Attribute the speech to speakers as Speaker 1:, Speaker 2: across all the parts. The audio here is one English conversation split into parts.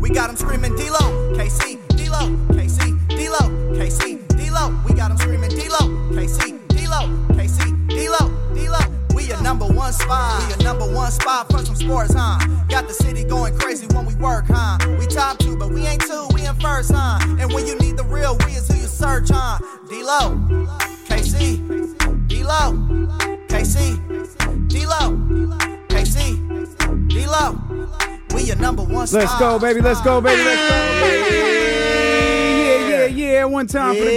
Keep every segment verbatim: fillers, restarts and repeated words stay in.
Speaker 1: We got them screaming D-Lo, K C, D-Lo, K C, D-Lo, K C, D-Lo. We got them screaming D-Lo, K C, D-Lo, K C, D-Lo, D-Lo. We your number one spot. We your number one spot for some sports, huh? Got the city going crazy when we work, huh? We top two, but we ain't two, we in first, huh? And when you need the real, we is who you search, huh? D-Lo, K C, D-Lo, K C, D-Lo, K C, D-Lo. We your number one spot.
Speaker 2: Let's go, baby. Let's go, baby. Let's go. Yeah, yeah, yeah. One time
Speaker 3: yeah.
Speaker 2: for the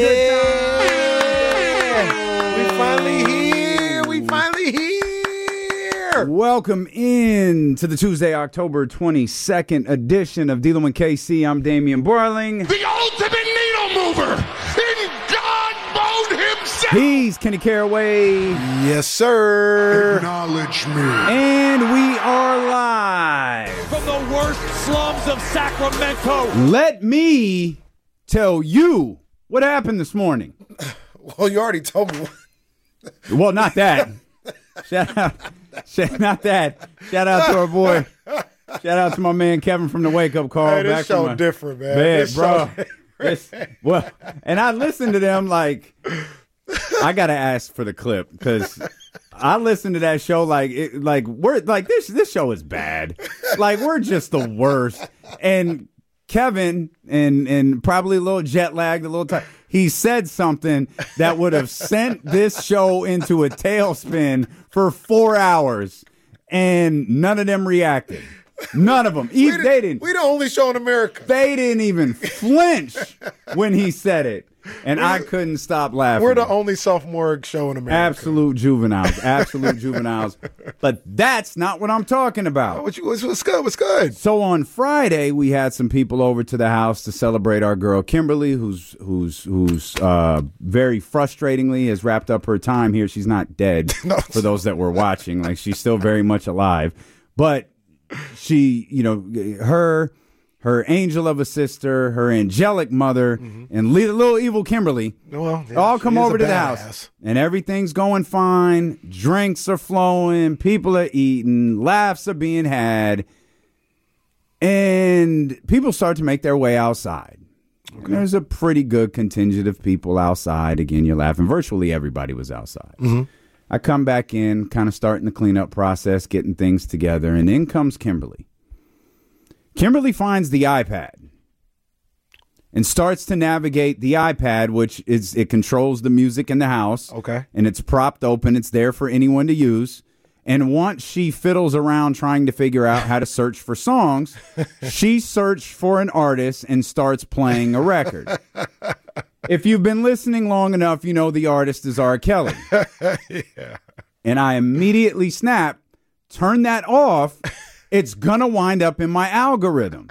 Speaker 2: good time.
Speaker 3: We finally here. We finally here.
Speaker 2: Welcome in to the Tuesday, October twenty-second edition of D-Lo and K C. I'm Damian Barling.
Speaker 4: The ultimate needle mover in God mode himself.
Speaker 2: He's Kenny Caraway.
Speaker 3: Yes, sir.
Speaker 4: Acknowledge me.
Speaker 2: And we are live
Speaker 5: from the worst slums of Sacramento.
Speaker 2: Let me tell you what happened this morning.
Speaker 3: Well, you already told me.
Speaker 2: Well, not that. Shout out. Shout, not that. Shout out to our boy. Shout out to my man Kevin from the Wake Up Call.
Speaker 3: Hey, this
Speaker 2: Back
Speaker 3: show
Speaker 2: my,
Speaker 3: different, man.
Speaker 2: man
Speaker 3: This
Speaker 2: bro.
Speaker 3: show
Speaker 2: This, well, and I listened to them like, I gotta ask for the clip because I listened to that show like, it, like we're like this. This show is bad. Like we're just the worst. And Kevin and and probably a little jet lagged, a little time. He said something that would have sent this show into a tailspin for four hours, and none of them reacted. None of them.
Speaker 3: we
Speaker 2: Even, they didn't.
Speaker 3: We the only show in America.
Speaker 2: They didn't even flinch when he said it, and I couldn't stop laughing.
Speaker 3: We're the only sophomore show in America.
Speaker 2: Absolute juveniles. Absolute juveniles. But that's not what I'm talking about.
Speaker 3: What you, what's, what's good? What's good?
Speaker 2: So on Friday, we had some people over to the house to celebrate our girl Kimberly, who's who's who's uh, very frustratingly has wrapped up her time here. She's not dead.
Speaker 3: No.
Speaker 2: For those that were watching, like she's still very much alive, but she, you know, her. Her angel of a sister, her angelic mother, mm-hmm. and little, little evil Kimberly
Speaker 3: well, yeah,
Speaker 2: all come over to the
Speaker 3: badass.
Speaker 2: house. And everything's going fine. Drinks are flowing. People are eating. Laughs are being had. And people start to make their way outside. Okay. There's a pretty good contingent of people outside. Again, you're laughing. Virtually everybody was outside.
Speaker 3: Mm-hmm.
Speaker 2: I come back in, kind of starting the cleanup process, getting things together. And in comes Kimberly. Kimberly finds the iPad and starts to navigate the iPad, which is it controls the music in the house.
Speaker 3: Okay.
Speaker 2: And it's propped open. It's there for anyone to use. And once she fiddles around trying to figure out how to search for songs, she searched for an artist and starts playing a record. If you've been listening long enough, you know the artist is R. Kelly.
Speaker 3: Yeah.
Speaker 2: And I immediately snap, turn that off. It's going to wind up in my algorithm.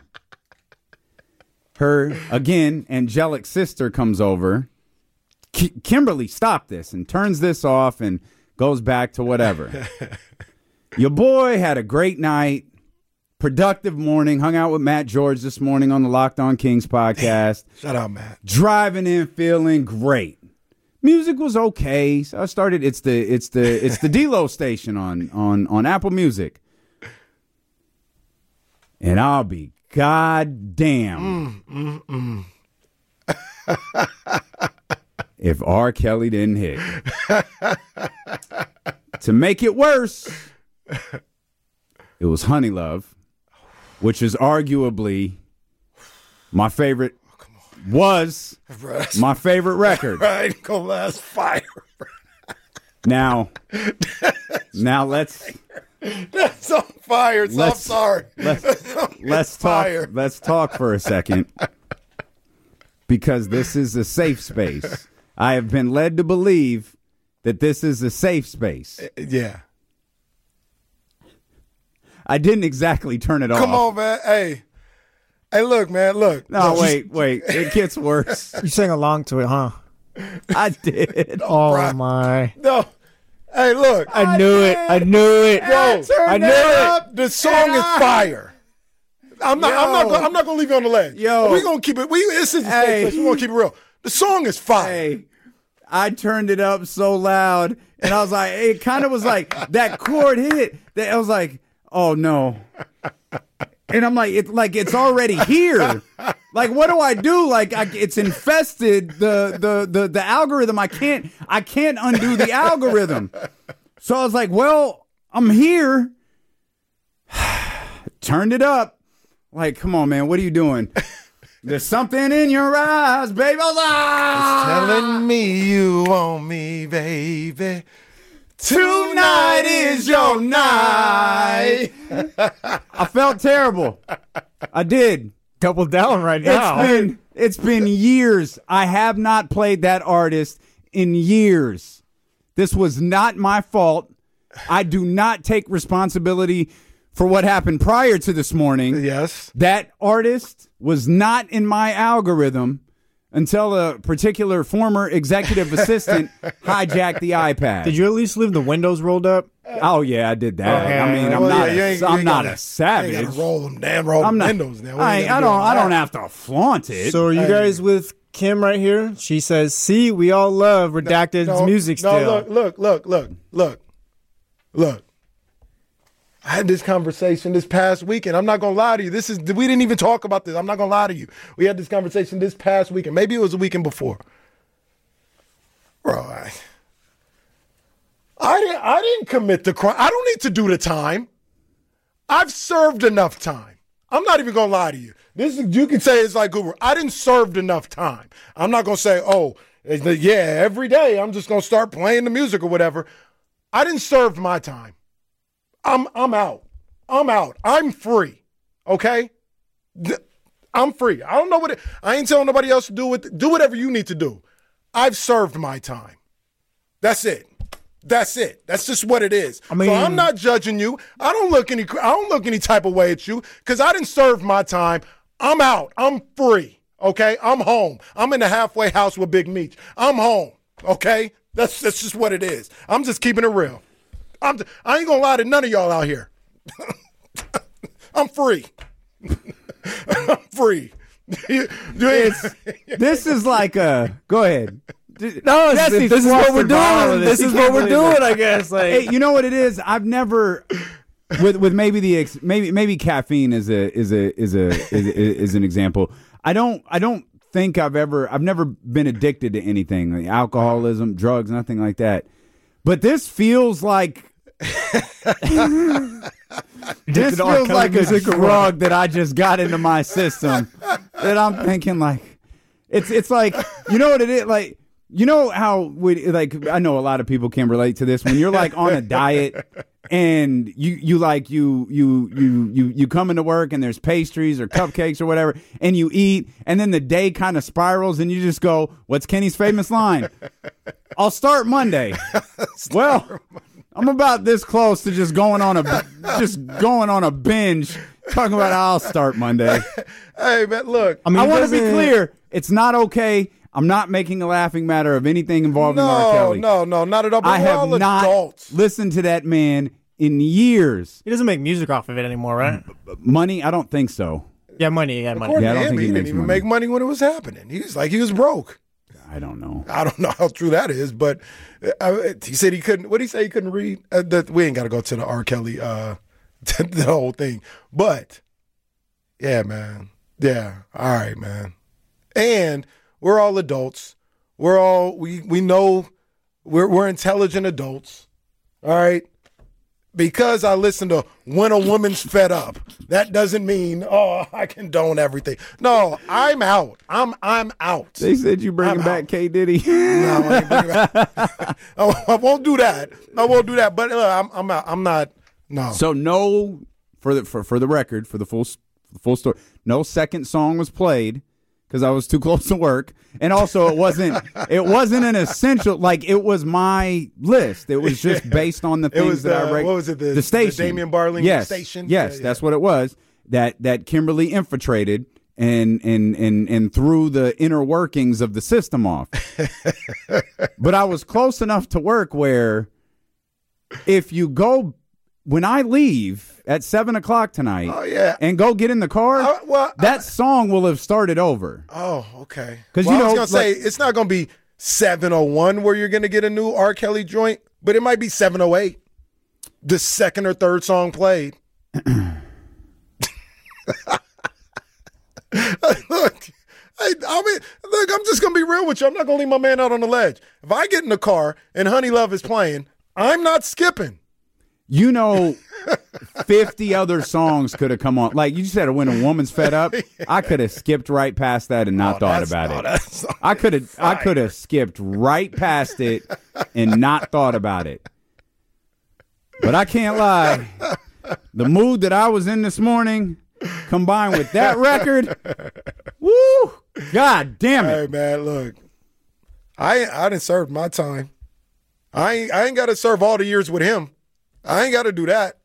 Speaker 2: Her, again, angelic sister comes over. K- Kimberly, stop this, and turns this off and goes back to whatever. Your boy had a great night, productive morning, hung out with Matt George this morning on the Locked On Kings podcast.
Speaker 3: Shout out, Matt.
Speaker 2: Driving in, feeling great. Music was okay. So I started, it's the it's the it's the D-Lo station on on on Apple Music. And I'll be goddamn
Speaker 3: mm, mm,
Speaker 2: mm. if R. Kelly didn't hit. To make it worse, it was Honey Love, which is arguably my favorite, was my favorite record.
Speaker 3: Right, go last fire.
Speaker 2: Now, now let's...
Speaker 3: That's on fire. So I'm sorry.
Speaker 2: Let's, let's talk.
Speaker 3: Fire.
Speaker 2: Let's talk for a second, because this is a safe space. I have been led to believe that this is a safe space.
Speaker 3: Yeah.
Speaker 2: I didn't exactly turn it off.
Speaker 3: Come on, man. Hey, hey, look, man. Look.
Speaker 2: No,
Speaker 3: look,
Speaker 2: wait, wait. It gets worse.
Speaker 6: You sang along to it, huh?
Speaker 2: I did.
Speaker 6: Oh
Speaker 3: bro.
Speaker 6: my!
Speaker 3: No. Hey, look.
Speaker 6: I knew it. I knew it.
Speaker 3: Bro,
Speaker 6: I knew it.
Speaker 3: The song is fire. I'm not.
Speaker 2: Yo.
Speaker 3: I'm not. Gonna, I'm not going to leave you on the ledge.
Speaker 2: Yo.
Speaker 3: we gonna keep it. We this is the
Speaker 2: Hey.
Speaker 3: stage place. We gonna keep it real. The song is fire.
Speaker 2: Hey, I turned it up so loud, and I was like, it kind of was like that chord hit. That I was like, oh no. And I'm like, it's like it's already here. Like, what do I do? Like, I, it's infested the, the the the algorithm. I can't I can't undo the algorithm. So I was like, well, I'm here. Turned it up. Like, come on, man, what are you doing? There's something in your eyes, baby. I was like, ah!
Speaker 3: Telling me you want me, baby.
Speaker 2: Tonight is your night. I felt terrible. I did.
Speaker 6: Double down right now.
Speaker 2: It's been it's been years. I have not played that artist in years. This was not my fault. I do not take responsibility for what happened prior to this morning.
Speaker 3: Yes.
Speaker 2: That artist was not in my algorithm until a particular former executive assistant hijacked the iPad.
Speaker 6: Did you at least leave the windows rolled up?
Speaker 2: Oh yeah, I did that.
Speaker 6: Okay.
Speaker 2: I mean, I'm
Speaker 3: Well,
Speaker 2: not.
Speaker 3: yeah, you
Speaker 2: a,
Speaker 3: ain't- you
Speaker 2: I'm
Speaker 3: ain't
Speaker 2: not
Speaker 3: gotta-
Speaker 2: a savage.
Speaker 3: You gotta roll them, damn, roll
Speaker 2: I'm
Speaker 3: the
Speaker 2: not.
Speaker 3: windows now.
Speaker 2: I, ain't- I don't. I don't have to flaunt it.
Speaker 6: So are you guys with Kim right here? She says, "See, we all love Redacted's
Speaker 3: No,
Speaker 6: music
Speaker 3: no,
Speaker 6: still."
Speaker 3: look, look, look, look, look, look. I had this conversation this past weekend. I'm not gonna lie to you. This is we didn't even talk about this. I'm not gonna lie to you. We had this conversation this past weekend. Maybe it was the weekend before. Bro, I, I didn't I didn't commit the crime. I don't need to do the time. I've served enough time. I'm not even gonna lie to you. This is, you can say it's like Goober. I didn't serve enough time. I'm not gonna say, oh, yeah, every day I'm just gonna start playing the music or whatever. I didn't serve my time. I'm I'm out. I'm out. I'm free. Okay? Th- I'm free. I don't know what it, I ain't telling nobody else to do it. Do whatever you need to do. I've served my time. That's it. That's it. That's just what it is.
Speaker 6: I mean-
Speaker 3: so I'm not judging you. I don't look any I don't look any type of way at you because I didn't serve my time. I'm out. I'm free. Okay? I'm home. I'm in the halfway house with Big Meech. I'm home. Okay? That's that's just what it is. I'm just keeping it real. I'm I ain't gonna lie to none of y'all out here. I'm free. I'm free.
Speaker 2: It's, this is like a. Go ahead.
Speaker 6: No, it's-
Speaker 2: Jesse's
Speaker 6: this is what we're
Speaker 2: flustered by all of
Speaker 6: doing.
Speaker 2: this.
Speaker 6: This is
Speaker 2: He
Speaker 6: what
Speaker 2: can't
Speaker 6: we're
Speaker 2: believe
Speaker 6: doing,
Speaker 2: it.
Speaker 6: I guess. Like,
Speaker 2: Hey, you know what it is? I've never. With with maybe the ex, maybe maybe caffeine is a is a is a is, is an example. I don't I don't think I've ever I've never been addicted to anything like alcoholism, drugs, nothing like that. But this feels like this
Speaker 6: to R.
Speaker 2: feels
Speaker 6: Kelly
Speaker 2: like a
Speaker 6: music or what?
Speaker 2: drug that I just got into my system. That I'm thinking like it's it's like you know what it is like. You know how we like I know a lot of people can relate to this when you're like on a diet and you you like you you you you you come into work and there's pastries or cupcakes or whatever and you eat and then the day kind of spirals and you just go, what's Kenny's famous line? I'll start Monday. Well, I'm about this close to just going on a just going on a binge talking about I'll start Monday.
Speaker 3: Hey man, look.
Speaker 6: I mean,
Speaker 2: I
Speaker 6: it
Speaker 2: want to be
Speaker 6: doesn't-
Speaker 2: clear. It's not okay. I'm not making a laughing matter of anything involving R.
Speaker 3: No,
Speaker 2: Kelly.
Speaker 3: no, no, not at all. But
Speaker 2: I
Speaker 3: we're
Speaker 2: have
Speaker 3: all
Speaker 2: not
Speaker 3: adults.
Speaker 2: listened to that man in years.
Speaker 6: He doesn't make music off of it anymore, right?
Speaker 2: Money? I don't think so.
Speaker 6: Yeah, money. Yeah, money.
Speaker 3: According
Speaker 2: Yeah, I
Speaker 3: to
Speaker 2: don't
Speaker 3: him,
Speaker 2: think
Speaker 3: he
Speaker 2: he
Speaker 3: didn't
Speaker 2: makes
Speaker 3: even
Speaker 2: money.
Speaker 3: make money when it was happening. He was like he was broke.
Speaker 2: I don't know.
Speaker 3: I don't know how true that is, but uh, he said he couldn't. What did he say? He couldn't read. Uh, the, we ain't got to go to the R. Kelly, uh, the whole thing. But yeah, man. Yeah. All right, man. And we're all adults. We're all we we know we're we're intelligent adults. All right. Because I listen to When a Woman's Fed Up, that doesn't mean oh I condone everything. No, I'm out. I'm I'm out.
Speaker 2: They said you bringing
Speaker 3: I'm
Speaker 2: back
Speaker 3: out.
Speaker 2: K. Diddy.
Speaker 3: No, I, ain't bringing it back. I I won't do that. I won't do that. But uh, I'm I'm not, I'm not. No.
Speaker 2: So no, for the for, for the record, for the full s- the full story, no second song was played because I was too close to work, and also it wasn't it wasn't an essential. Like it was my list. It was just based on the
Speaker 3: It
Speaker 2: things
Speaker 3: was
Speaker 2: that I
Speaker 3: the-
Speaker 2: reg-
Speaker 3: what was it, the-
Speaker 2: the
Speaker 3: the
Speaker 2: station
Speaker 3: Damian Barling
Speaker 2: yes,
Speaker 3: station?
Speaker 2: Yes,
Speaker 3: Yeah, yeah.
Speaker 2: that's what it was. That that Kimberly infiltrated and and and and threw the inner workings of the system off. But I was close enough to work where if you go when I leave at seven o'clock tonight
Speaker 3: Oh, yeah.
Speaker 2: and go get in the car,
Speaker 3: Uh, well,
Speaker 2: that song will have started over.
Speaker 3: Oh, okay.
Speaker 2: 'Cause,
Speaker 3: Well,
Speaker 2: you
Speaker 3: I was
Speaker 2: know,
Speaker 3: gonna say
Speaker 2: like-
Speaker 3: it's not gonna be seven oh one where you're gonna get a new R. Kelly joint, but it might be seven oh eight. The second or third song played. look, I, I mean, look, I'm just gonna be real with you. I'm not gonna leave my man out on the ledge. If I get in the car and Honey Love is playing, I'm not skipping.
Speaker 2: You know, fifty other songs could have come on. Like, you just had to when a woman's fed up. I could have skipped right past that and not
Speaker 3: Oh,
Speaker 2: thought
Speaker 3: that's-
Speaker 2: about
Speaker 3: oh,
Speaker 2: it.
Speaker 3: that's-
Speaker 2: I could have I could have skipped right past it and not thought about it. But I can't lie. The mood that I was in this morning, combined with that record, woo! God damn
Speaker 3: Hey
Speaker 2: it.
Speaker 3: man, look, I I didn't serve my time. I ain't, I ain't got to serve all the years with him. I ain't got to do that.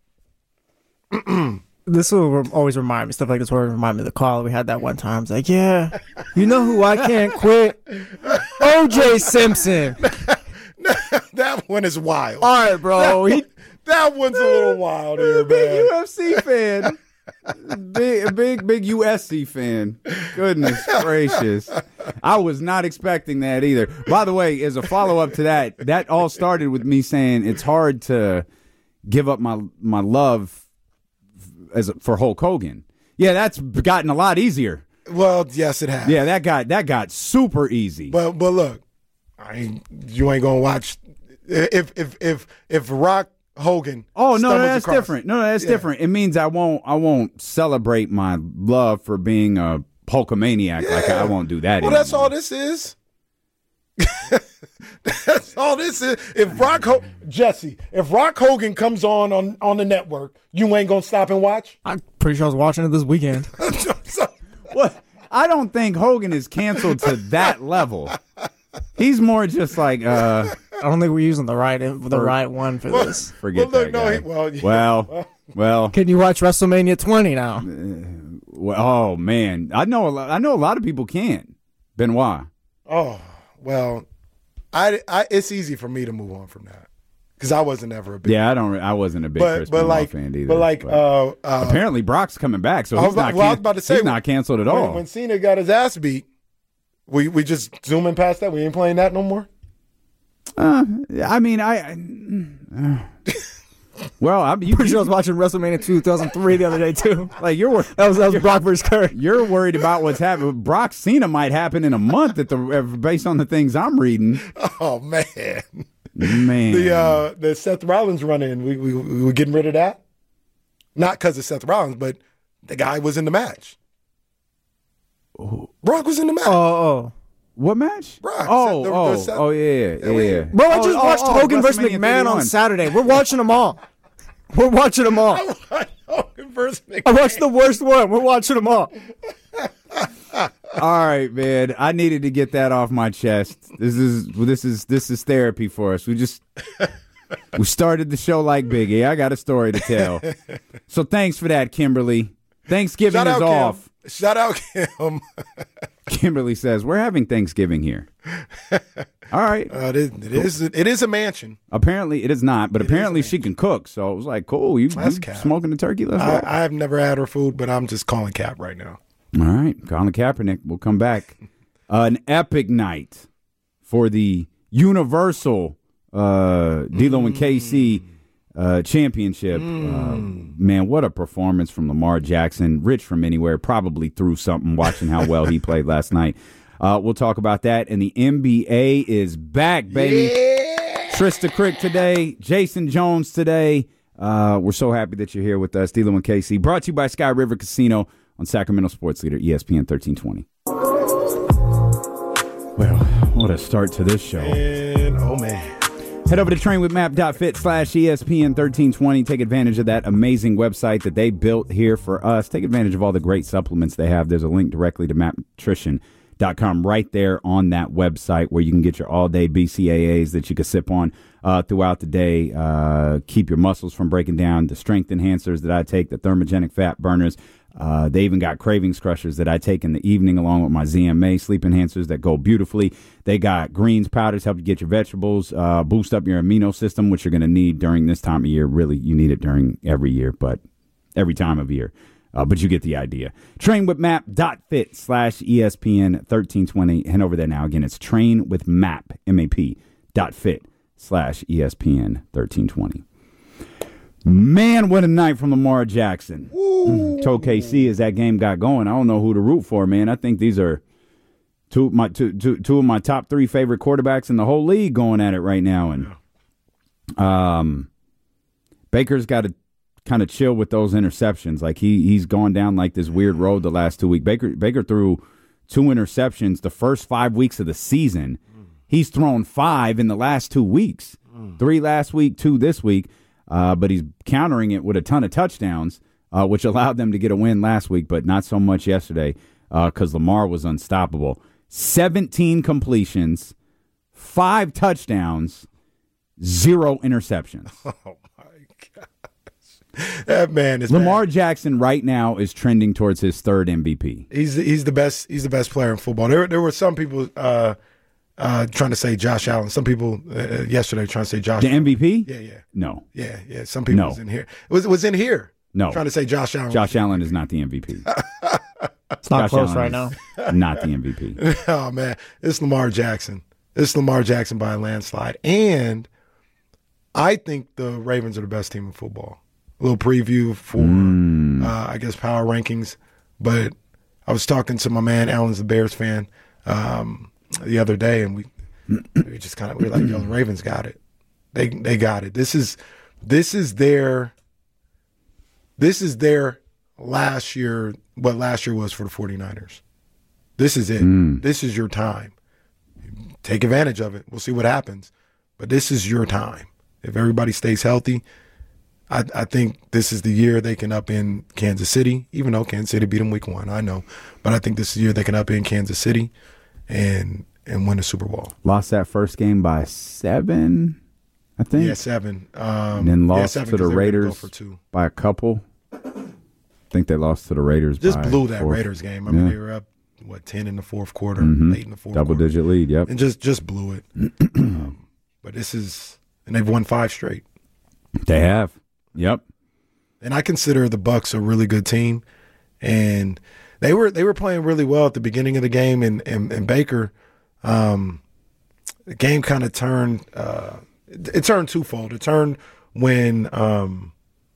Speaker 6: This will re- always remind me, stuff like this will remind me of the call we had that one time. It's like, yeah, you know who I can't quit? O J Simpson.
Speaker 3: That one is wild.
Speaker 6: All right, bro. He,
Speaker 3: That one's a little wild here,
Speaker 2: Big
Speaker 3: man.
Speaker 2: U F C fan. Big, big, big U S C fan. Goodness gracious. I was not expecting that either. By the way, as a follow-up to that, that all started with me saying it's hard to give up my my love as a, for Hulk Hogan. Yeah, that's gotten a lot easier.
Speaker 3: Well, yes, it has.
Speaker 2: Yeah, that got that got super easy.
Speaker 3: But but look, I ain't, you ain't gonna watch if if if if Rock Hogan.
Speaker 2: Oh no, no,
Speaker 3: stumbles
Speaker 2: that's
Speaker 3: across-
Speaker 2: different. No, no, that's
Speaker 3: Yeah.
Speaker 2: different. It means I won't I won't celebrate my love for being a Hulkamaniac. Like I won't do that.
Speaker 3: Well, that's
Speaker 2: anymore.
Speaker 3: all this is. That's all this is. If Rock Ho- Jesse, if Rock Hogan comes on, on on the network, you ain't gonna stop and watch.
Speaker 6: I'm pretty sure I was watching it this weekend.
Speaker 2: What? I don't think Hogan is canceled to that level. He's more just like, uh,
Speaker 6: I don't think we're using the right the right one for this.
Speaker 2: forget
Speaker 3: Well, look,
Speaker 2: that
Speaker 3: no,
Speaker 2: guy.
Speaker 3: he- well, yeah.
Speaker 2: well, well,
Speaker 6: Can you watch WrestleMania twenty now?
Speaker 2: well, oh man, I know, a lot, I know a lot of people can't. Benoit.
Speaker 3: Oh well, I, I it's easy for me to move on from that because I wasn't ever a big.
Speaker 2: Yeah, I don't. I wasn't a big
Speaker 3: but
Speaker 2: Chris
Speaker 3: but
Speaker 2: Benoit
Speaker 3: like
Speaker 2: fan either.
Speaker 3: but like uh, uh,
Speaker 2: apparently Brock's coming back, so
Speaker 3: I
Speaker 2: he's
Speaker 3: was,
Speaker 2: not.
Speaker 3: well, I was
Speaker 2: can-
Speaker 3: about to say
Speaker 2: he's not canceled at
Speaker 3: when,
Speaker 2: all.
Speaker 3: When Cena got his ass beat, we we just zooming past that. We ain't playing that no more.
Speaker 2: Uh, I mean, I. uh, well, I, you,
Speaker 6: Pretty sure I was watching WrestleMania two thousand three the other day too.
Speaker 2: like you're wor-
Speaker 6: That was that was Brock versus Kurt.
Speaker 2: you're worried about what's happening. Brock Cena might happen in a month at the based on the things I'm reading.
Speaker 3: Oh man,
Speaker 2: Man,
Speaker 3: the uh, the Seth Rollins run in. We we we were getting rid of that, not because of Seth Rollins, but the guy was in the match. Brock was in the match.
Speaker 6: Oh, oh.
Speaker 2: what match?
Speaker 3: Brock,
Speaker 2: Oh,
Speaker 3: the- the
Speaker 2: oh,
Speaker 3: Seth-
Speaker 2: oh, yeah, yeah,
Speaker 3: we-
Speaker 2: yeah.
Speaker 6: Bro, I just
Speaker 2: Oh,
Speaker 6: watched
Speaker 2: oh,
Speaker 6: Hogan versus
Speaker 2: WrestleMania
Speaker 6: McMahon on
Speaker 2: thirty-one.
Speaker 6: Saturday. We're watching them all. We're watching them all.
Speaker 3: Hogan versus
Speaker 6: I
Speaker 3: McMahon.
Speaker 6: watched the worst one. We're watching them all.
Speaker 2: All right, man. I needed to get that off my chest. This is this is this is therapy for us. We just we started the show like Biggie. I got a story to tell. So thanks for that, Kimberly. Thanksgiving
Speaker 3: Shout
Speaker 2: is
Speaker 3: out
Speaker 2: off.
Speaker 3: Kim. Shout out Kim.
Speaker 2: Kimberly says we're having Thanksgiving here. All right.
Speaker 3: Uh, it, is, it is it is a mansion.
Speaker 2: Apparently it is not, but apparently
Speaker 3: is
Speaker 2: she can cook. So it was like, cool. You,
Speaker 3: That's
Speaker 2: you
Speaker 3: cap.
Speaker 2: smoking the turkey? Let's
Speaker 3: I,
Speaker 2: go.
Speaker 3: I have never had her food, but I'm just calling cap right now.
Speaker 2: All right, Colin Kaepernick. We'll come back. Uh, an epic night for the Universal uh, D'Lo and K C uh, championship. Uh, man, what a performance from Lamar Jackson. Rich from Anywhere probably threw something watching how well he played last night. Uh, we'll talk about that. And the N B A is back, baby. Trista Crick today. Jason Jones today. Uh, we're so happy that you're here with us. D'Lo and K C. Brought to you by Sky River Casino on Sacramento Sports Leader, E S P N thirteen twenty. Well, what a start to this show.
Speaker 3: And oh man,
Speaker 2: Head over to trainwithmap.fit slash ESPN thirteen twenty. Take advantage of that amazing website that they built here for us. Take advantage of all the great supplements they have. There's a link directly to map nutrition dot com right there on that website where you can get your all-day B C A As that you can sip on uh, throughout the day. Uh, keep your muscles from breaking down. The strength enhancers that I take, the thermogenic fat burners. Uh, they even got cravings crushers that I take in the evening along with my Z M A sleep enhancers that go beautifully. They got greens powders, help you get your vegetables, uh, boost up your amino system, which you're going to need during this time of year. Really, you need it during every year, but every time of year. Uh, but you get the idea. Trainwithmap.fit slash ESPN thirteen twenty. Head over there now. Again, it's trainwithmap, M A P, dot fit slash ESPN thirteen twenty. Man, what a night from Lamar Jackson. Mm, told K C as that game got going, I don't know who to root for, man. I think these are two of my two, two, two of my top three favorite quarterbacks in the whole league going at it right now. And um, Baker's got to kind of chill with those interceptions. Like he he's gone down like this weird road the last two weeks. Baker Baker threw two interceptions the first five weeks of the season. He's thrown five in the last two weeks. Three last week, two this week. Uh, but he's countering it with a ton of touchdowns, uh, which allowed them to get a win last week, but not so much yesterday because uh, Lamar was unstoppable. seventeen completions, five touchdowns, zero interceptions.
Speaker 3: Oh, my gosh. That man is
Speaker 2: Lamar
Speaker 3: bad.
Speaker 2: Jackson right now is trending towards his third M V P.
Speaker 3: He's he's the best. He's the best player in football. There there were some people uh, uh, trying to say Josh Allen. Some people uh, yesterday trying to say Josh.
Speaker 2: The M V P?
Speaker 3: Yeah, yeah,
Speaker 2: No.
Speaker 3: yeah, yeah. Some people
Speaker 2: No.
Speaker 3: was in here. It was was in here.
Speaker 2: No.
Speaker 3: Trying to say Josh Allen.
Speaker 2: Josh Allen is not the M V P.
Speaker 6: It's not
Speaker 2: Josh
Speaker 6: close
Speaker 2: Allen
Speaker 6: right now.
Speaker 2: is Not the M V P.
Speaker 3: Oh man, it's Lamar Jackson. It's Lamar Jackson by a landslide, and I think the Ravens are the best team in football. A little preview for,
Speaker 2: Mm.
Speaker 3: uh, I guess, power rankings. But I was talking to my man, Alan's the Bears fan, um, the other day, and we, we just kind of we were like, "Yo, the Ravens got it. They they got it. This is this is their this is their last year. What last year was for the 49ers. This is it.
Speaker 2: Mm.
Speaker 3: This is your time. Take advantage of it. We'll see what happens. But this is your time. If everybody stays healthy, I, I think this is the year they can up in Kansas City, even though Kansas City beat them week one, I know. But I think this is the year they can up in Kansas City and and win the Super Bowl.
Speaker 2: Lost that first game by seven, I think.
Speaker 3: Yeah, seven. Um,
Speaker 2: And then
Speaker 3: yeah,
Speaker 2: lost
Speaker 3: seven
Speaker 2: to the
Speaker 3: 'cause they were gonna go
Speaker 2: Raiders
Speaker 3: for two.
Speaker 2: by a couple. I think they lost to the Raiders.
Speaker 3: Just
Speaker 2: by
Speaker 3: blew that
Speaker 2: four.
Speaker 3: Raiders game. I mean,
Speaker 2: Yeah.
Speaker 3: they were up, what, ten in the fourth quarter,
Speaker 2: Mhm.
Speaker 3: eight in the fourth
Speaker 2: Double
Speaker 3: quarter.
Speaker 2: digit lead, yep.
Speaker 3: And just, just blew it. um, but this is, and they've won five straight.
Speaker 2: They have. Yep.
Speaker 3: And I consider the Bucks a really good team, and they were they were playing really well at the beginning of the game. And and, and Baker, um, the game kind of turned. Uh, it, it turned twofold. It turned when um,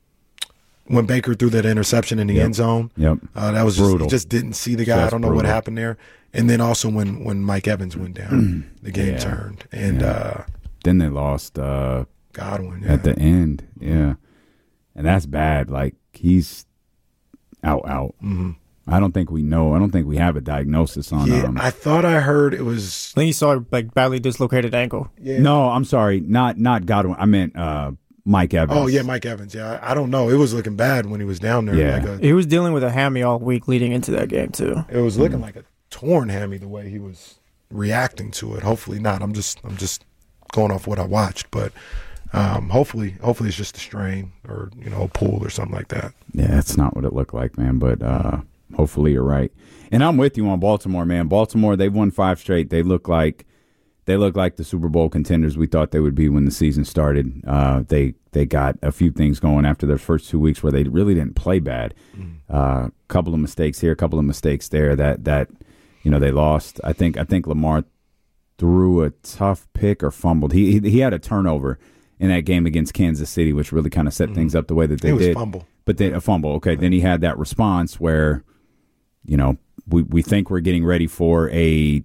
Speaker 3: when Baker threw that interception in the
Speaker 2: Yep.
Speaker 3: end zone.
Speaker 2: Yep.
Speaker 3: Uh, that was just,
Speaker 2: Brutal.
Speaker 3: he just didn't see the guy.
Speaker 2: Just
Speaker 3: I don't know what
Speaker 2: brutal.
Speaker 3: happened there. And then also when when Mike Evans went down, the game
Speaker 2: Yeah.
Speaker 3: turned. And
Speaker 2: Yeah.
Speaker 3: uh,
Speaker 2: Then they lost uh,
Speaker 3: Godwin yeah.
Speaker 2: at the end. Yeah. And that's bad. Like, he's out, out.
Speaker 3: Mm-hmm.
Speaker 2: I don't think we know. I don't think we have a diagnosis on
Speaker 3: yeah,
Speaker 2: um,
Speaker 3: I thought I heard it was.
Speaker 6: I think you saw like badly dislocated ankle.
Speaker 3: Yeah.
Speaker 2: No, I'm sorry. Not not Godwin. I meant uh, Mike Evans.
Speaker 3: Oh yeah, Mike Evans. Yeah, I, I don't know. It was looking bad when he was down there.
Speaker 2: Yeah.
Speaker 3: Like a,
Speaker 6: He was dealing with a hammy all week leading into that game too.
Speaker 3: it was looking like a torn hammy the way he was reacting to it. Hopefully not. I'm just I'm just going off what I watched, but um, hopefully hopefully it's just a strain or you know a pull or something like that.
Speaker 2: Yeah, that's not what it looked like, man. But uh, hopefully you're right. And I'm with you on Baltimore, man. Baltimore, they've won five straight. They look like they look like the Super Bowl contenders we thought they would be when the season started. Uh, they they got a few things going after their first two weeks where they really didn't play bad. A uh, couple of mistakes here, a couple of mistakes there. That that you know they lost. I think I think Lamar threw a tough pick or fumbled. He he, he had a turnover in that game against Kansas City, which really kind of set mm-hmm. things up the way that they
Speaker 3: it was
Speaker 2: did.
Speaker 3: fumble.
Speaker 2: But then a fumble. Okay, right. Then he had that response where, you know, we, we think we're getting ready for a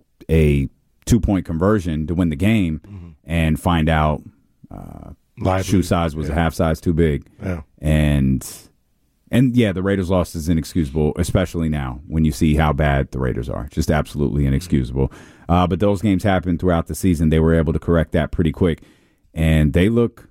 Speaker 2: a two point conversion to win the game, mm-hmm. and find out uh, shoe size was yeah. a half size too big.
Speaker 3: Yeah,
Speaker 2: and and yeah, the Raiders' loss is inexcusable, especially now when you see how bad the Raiders are. Just absolutely inexcusable. Uh, but those games happened throughout the season. They were able to correct that pretty quick, and they look.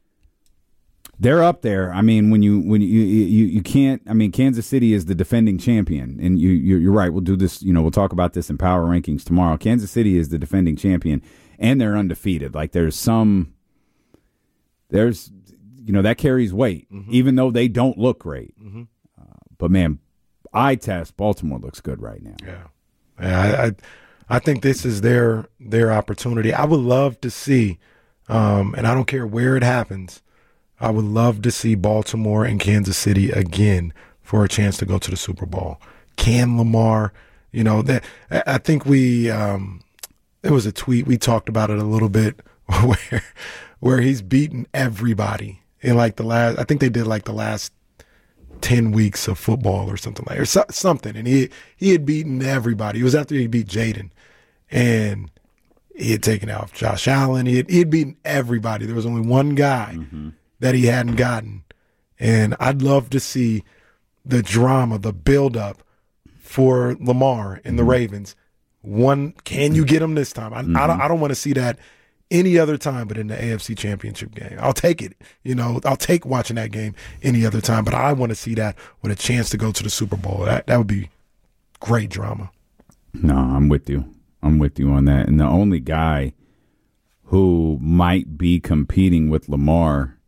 Speaker 2: They're up there. I mean, when you when you, you you can't. I mean, Kansas City is the defending champion, and you you're, you're right. We'll do this. You know, we'll talk about this in power rankings tomorrow. Kansas City is the defending champion, and they're undefeated. Like there's some, there's, you know, that carries weight, mm-hmm. even though they don't look great. Mm-hmm. Uh, but man, eye test Baltimore looks good right now.
Speaker 3: Yeah, yeah. I I, I think this is their their opportunity. I would love to see, um, and I don't care where it happens. I would love to see Baltimore and Kansas City again for a chance to go to the Super Bowl. Can Lamar, you know, that I think we, um, it was a tweet, we talked about it a little bit where, where he's beaten everybody in like the last. I think they did like the last ten weeks of football or something like or so, something. And he he had beaten everybody. It was after he beat Jaden, and he had taken out Josh Allen. He had, he had beaten everybody. There was only one guy mm-hmm. that he hadn't gotten. And I'd love to see the drama, the buildup for Lamar and the mm-hmm. Ravens. One, can you get him this time? I, mm-hmm. I don't, I don't want to see that any other time but in the A F C Championship game. I'll take it. You know, I'll take watching that game any other time, but I want to see that with a chance to go to the Super Bowl. That that would be great drama.
Speaker 2: No, I'm with you. I'm with you on that. And the only guy who might be competing with Lamar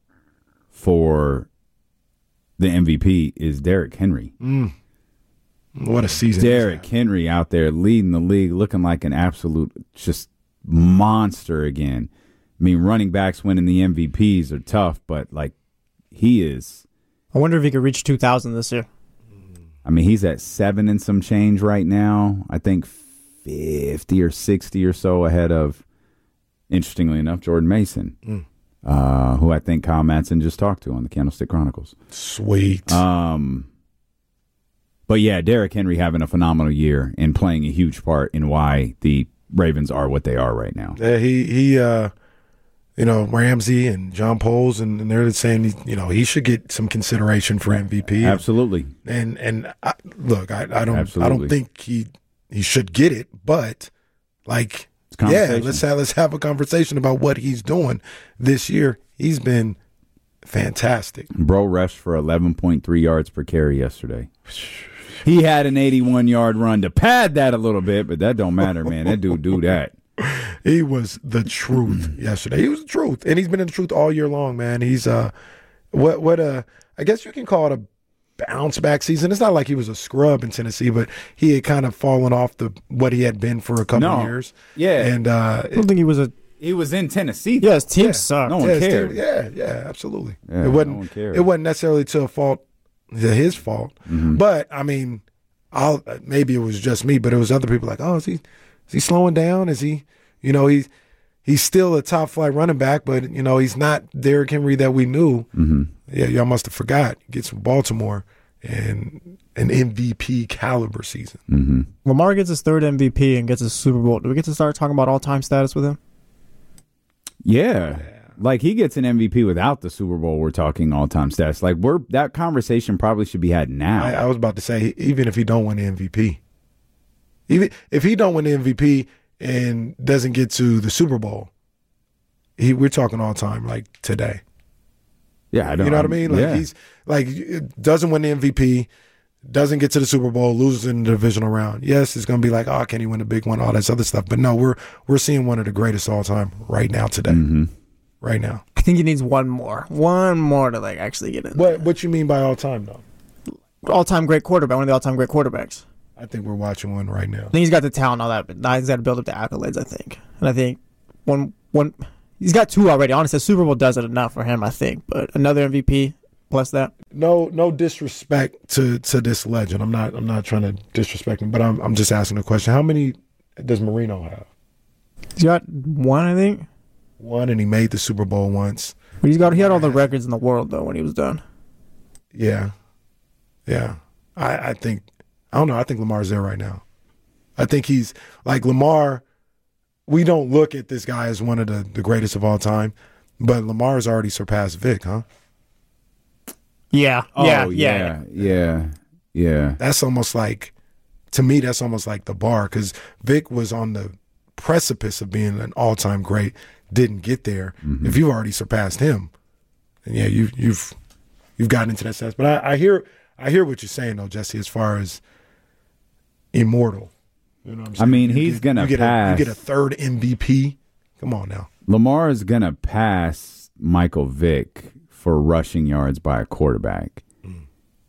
Speaker 2: for the M V P is Derrick Henry.
Speaker 3: Mm. What a season.
Speaker 2: Derrick Henry out there leading the league, looking like an absolute just monster again. I mean, running backs winning the M V Ps are tough, but like he is.
Speaker 6: I wonder if he could reach two thousand this year.
Speaker 2: I mean, he's at seven and some change right now. I think fifty or sixty or so ahead of, interestingly enough, Jordan Mason, mm. uh, who I think Kyle Madsen just talked to on the Candlestick Chronicles.
Speaker 3: Sweet.
Speaker 2: Um, but yeah, Derrick Henry having a phenomenal year and playing a huge part in why the Ravens are what they are right now.
Speaker 3: Yeah, he he, uh, you know, Ramsey and John Poles, and, and they're saying he, you know he should get some consideration for M V P.
Speaker 2: Absolutely.
Speaker 3: And and I, look, I, I don't Absolutely. I don't think he he should get it, but like yeah, let's have let's have a conversation about what he's doing this year. He's been fantastic.
Speaker 2: Bro rushed for eleven point three yards per carry yesterday. He had an eighty-one yard run to pad that a little bit, but that don't matter, man. That dude do that.
Speaker 3: He was the truth yesterday. He was the truth, and he's been in the truth all year long, man. He's uh, what what uh, I guess you can call it a bounce back season. It's not like he was a scrub in Tennessee, but he had kind of fallen off the what he had been for a couple
Speaker 2: no.
Speaker 3: of years.
Speaker 2: Yeah,
Speaker 3: and uh,
Speaker 6: I don't think he was a.
Speaker 2: He was in Tennessee.
Speaker 6: Yeah, his team
Speaker 3: yeah.
Speaker 6: sucked.
Speaker 2: No one
Speaker 3: yeah,
Speaker 2: cared.
Speaker 3: Team, yeah, yeah, absolutely.
Speaker 2: Yeah,
Speaker 3: it wasn't.
Speaker 2: No one cared.
Speaker 3: It wasn't necessarily to a fault. His fault,
Speaker 2: mm-hmm.
Speaker 3: but I mean, I'll maybe it was just me, but it was other people like, oh, is he is he slowing down? Is he, you know, he's he's still a top flight running back, but you know, he's not Derrick Henry that we knew.
Speaker 2: Mm-hmm.
Speaker 3: Yeah, y'all must have forgot. He gets from Baltimore and an M V P caliber season.
Speaker 2: Mm-hmm.
Speaker 6: Lamar gets his third M V P and gets his Super Bowl. Do we get to start talking about all time status with him?
Speaker 2: Yeah. yeah. Like he gets an M V P without the Super Bowl. We're talking all-time stats. Like we're that conversation probably should be had now.
Speaker 3: I, I was about to say, even if he don't win the M V P, even if he don't win the M V P and doesn't get to the Super Bowl, he we're talking all-time like today.
Speaker 2: Yeah, I don't.
Speaker 3: You know what I mean? Like
Speaker 2: yeah.
Speaker 3: he's like doesn't win the M V P, doesn't get to the Super Bowl, loses in the divisional round. Yes, it's gonna be like, oh, can he win a big one? All this other stuff. But no, we're we're seeing one of the greatest all-time right now today.
Speaker 2: Mm-hmm.
Speaker 3: Right now.
Speaker 6: I think he needs one more. One more to like actually get in.
Speaker 3: What what you mean by all time though?
Speaker 6: All time great quarterback, one of the all time great quarterbacks.
Speaker 3: I think we're watching one right now.
Speaker 6: I think he's got the talent, all that, but now he's got to build up the accolades, I think. And I think one one he's got two already. Honestly, the Super Bowl does it enough for him, I think. But another M V P plus that.
Speaker 3: No no disrespect to, to this legend. I'm not I'm not trying to disrespect him, but I'm I'm just asking a question. How many does Marino have?
Speaker 6: He's got one, I think.
Speaker 3: One, and he made the Super Bowl once.
Speaker 6: But he's got he had all the records in the world though when he was done.
Speaker 3: Yeah, yeah. I, I think I don't know. I think Lamar's there right now. I think he's like Lamar. We don't look at this guy as one of the, the greatest of all time, but Lamar's already surpassed Vic, huh?
Speaker 6: Yeah,
Speaker 2: oh,
Speaker 6: yeah,
Speaker 2: yeah, yeah, yeah, yeah.
Speaker 3: That's almost like, to me, that's almost like the bar because Vic was on the precipice of being an all-time great. Didn't get there. Mm-hmm. If you've already surpassed him, and yeah, you, you've you've gotten into that sense. But I, I hear I hear what you're saying though, Jesse. As far as immortal, you know what I'm saying?
Speaker 2: I mean,
Speaker 3: you
Speaker 2: he's
Speaker 3: get,
Speaker 2: gonna
Speaker 3: you get
Speaker 2: pass.
Speaker 3: A, you get a third M V P. Come on now.
Speaker 2: Lamar is gonna pass Michael Vick for rushing yards by a quarterback. Mm.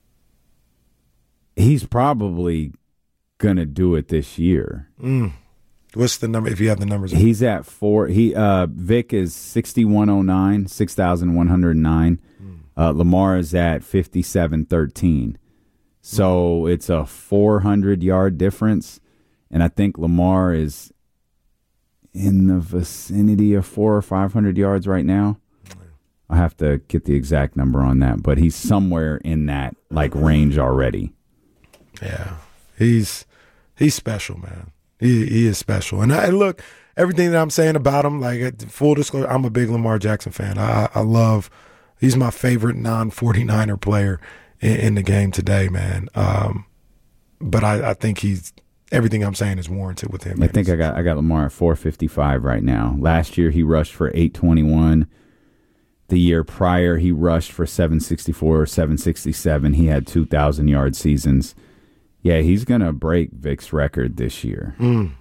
Speaker 2: He's probably gonna do it this year.
Speaker 3: Mm. What's the number? If you have the numbers,
Speaker 2: he's at four. He uh, Vic is sixty one oh nine, six thousand one hundred nine. Mm. Uh, Lamar is at fifty seven thirteen. So mm. it's a four hundred yard difference, and I think Lamar is in the vicinity of four or five hundred yards right now. I have to get the exact number on that, but he's somewhere in that like range already.
Speaker 3: Yeah, he's he's special, man. He he is special. And I look, everything that I'm saying about him, like full disclosure, I'm a big Lamar Jackson fan. I I love. He's my favorite non forty-niner player in, in the game today, man. Um, but I, I think he's everything I'm saying is warranted with him.
Speaker 2: I think I got I got Lamar at four fifty-five right now. Last year he rushed for eight twenty-one. The year prior he rushed for seven sixty-four or seven sixty-seven. He had two thousand yard seasons. Yeah, he's going to break Vic's record this year.
Speaker 3: Mm.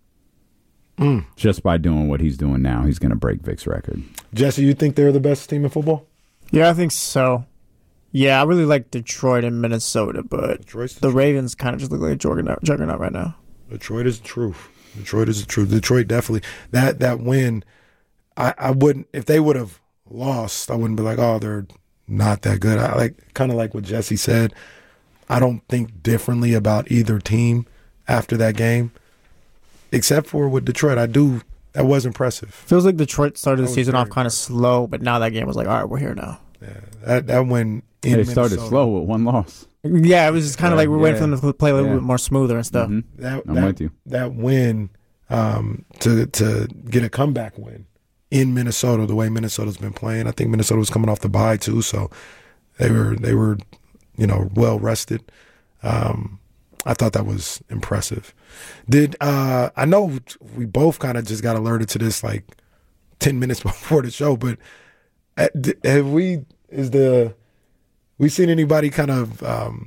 Speaker 3: Mm.
Speaker 2: Just by doing what he's doing now, he's going to break Vic's record.
Speaker 3: Jesse, you think they're the best team in football?
Speaker 6: Yeah, I think so. Yeah, I really like Detroit and Minnesota, but
Speaker 3: Detroit's the,
Speaker 6: the
Speaker 3: truth.
Speaker 6: Ravens kind of just look like a juggernaut, juggernaut right now.
Speaker 3: Detroit is the truth. Detroit is the truth. Detroit definitely that that win. I, I wouldn't if they would have lost. I wouldn't be like, oh, they're not that good. I like kind of like what Jesse said. I don't think differently about either team after that game, except for with Detroit. I do. That was impressive.
Speaker 6: Feels like Detroit started the
Speaker 3: was
Speaker 6: season
Speaker 3: very
Speaker 6: off kind of slow, but now that game was like, all right, we're here now.
Speaker 3: Yeah, that that win. In
Speaker 2: They started
Speaker 3: Minnesota,
Speaker 2: slow with one loss.
Speaker 6: Yeah, it was just kind of
Speaker 2: Yeah,
Speaker 6: like we're waiting
Speaker 2: yeah.
Speaker 6: for them to play a little
Speaker 2: Yeah.
Speaker 6: bit more smoother and stuff.
Speaker 2: Mhm.
Speaker 3: That,
Speaker 2: I'm
Speaker 3: that,
Speaker 2: with you.
Speaker 3: That win um, to to get a comeback win in Minnesota, the way Minnesota's been playing. I think Minnesota was coming off the bye too, so they were they were, you know, well rested. Um, I thought that was impressive. Did uh, I know we both kind of just got alerted to this like ten minutes before the show, but uh, have we is the we seen anybody kind of um,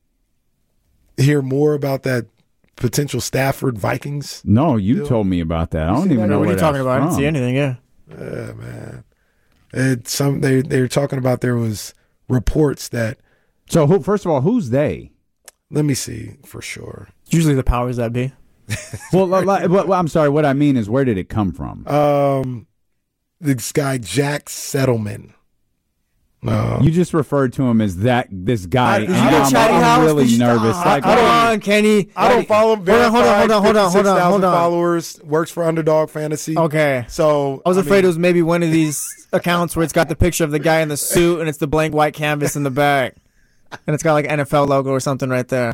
Speaker 3: hear more about that potential Stafford Vikings?
Speaker 2: No, you
Speaker 3: Bill?
Speaker 2: told me about that. I don't
Speaker 3: see
Speaker 2: even
Speaker 3: that?
Speaker 2: know
Speaker 6: What are
Speaker 2: where
Speaker 6: you talking
Speaker 2: that's
Speaker 6: about? I didn't
Speaker 2: from.
Speaker 6: see anything, yeah.
Speaker 3: Yeah, man. It's some they they were talking about there was reports that
Speaker 2: So, who, first of all, who's they?
Speaker 3: let me see for sure.
Speaker 6: It's usually the powers that be.
Speaker 2: Well, li- li- well, I'm sorry. What I mean is, where did it come from?
Speaker 3: Um, this guy Jack Settleman. Uh,
Speaker 2: You just referred to him as that. This guy.
Speaker 3: I-
Speaker 2: and
Speaker 3: Did you get
Speaker 2: I'm,
Speaker 6: Chatty
Speaker 2: I'm
Speaker 6: House?
Speaker 2: really
Speaker 6: Did you-
Speaker 2: nervous.
Speaker 6: Ah,
Speaker 2: Like,
Speaker 6: come
Speaker 2: what-
Speaker 6: on, Kenny.
Speaker 3: I don't follow him.
Speaker 6: Hold on, hold on, hold on, hold on, hold on, hold on.
Speaker 3: Followers, works for Underdog Fantasy.
Speaker 6: Okay.
Speaker 3: So
Speaker 6: I was
Speaker 3: I
Speaker 6: afraid
Speaker 3: mean-
Speaker 6: it was maybe one of these accounts where it's got the picture of the guy in the suit and it's the blank white canvas in the back. And it's got like N F L logo or something right there.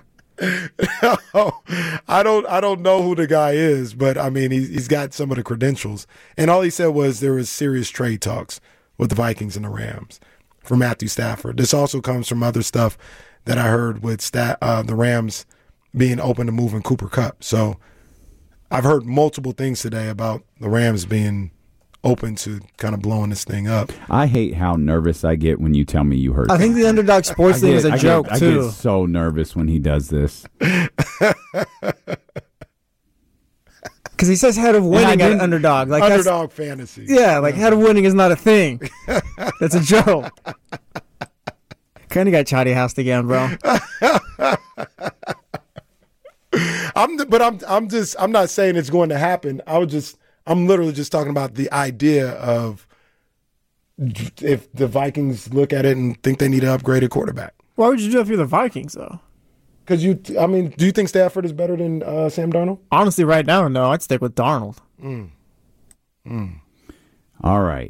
Speaker 3: I don't I don't know who the guy is, but I mean he's he's got some of the credentials. And all he said was there was serious trade talks with the Vikings and the Rams for Matthew Stafford. This also comes from other stuff that I heard with Sta- uh, the Rams being open to moving Cooper Kupp. So I've heard multiple things today about the Rams being open to kind of blowing this thing up.
Speaker 2: I hate how nervous I get when you tell me you heard.
Speaker 6: I think the underdog sports
Speaker 2: I
Speaker 6: thing
Speaker 2: get-
Speaker 6: is a
Speaker 2: I get-
Speaker 6: joke
Speaker 2: I
Speaker 6: too.
Speaker 2: get so nervous when he does this.
Speaker 6: Because he says head of winning at
Speaker 2: didn't-
Speaker 6: underdog. Like that's,
Speaker 3: Underdog Fantasy.
Speaker 6: yeah, like head of winning is not a thing. That's a joke. Kenny got Chatty House again, bro.
Speaker 3: I'm, but I'm, I'm just, I'm not saying it's going to happen. I was just, I'm literally just talking about the idea of if the Vikings look at it and think they need to upgrade a quarterback.
Speaker 6: Why would you do it if you're the Vikings, though?
Speaker 3: Because you, I mean, do you think Stafford is better than uh, Sam Darnold?
Speaker 6: Honestly, right now, no. I'd stick with Darnold.
Speaker 2: All right.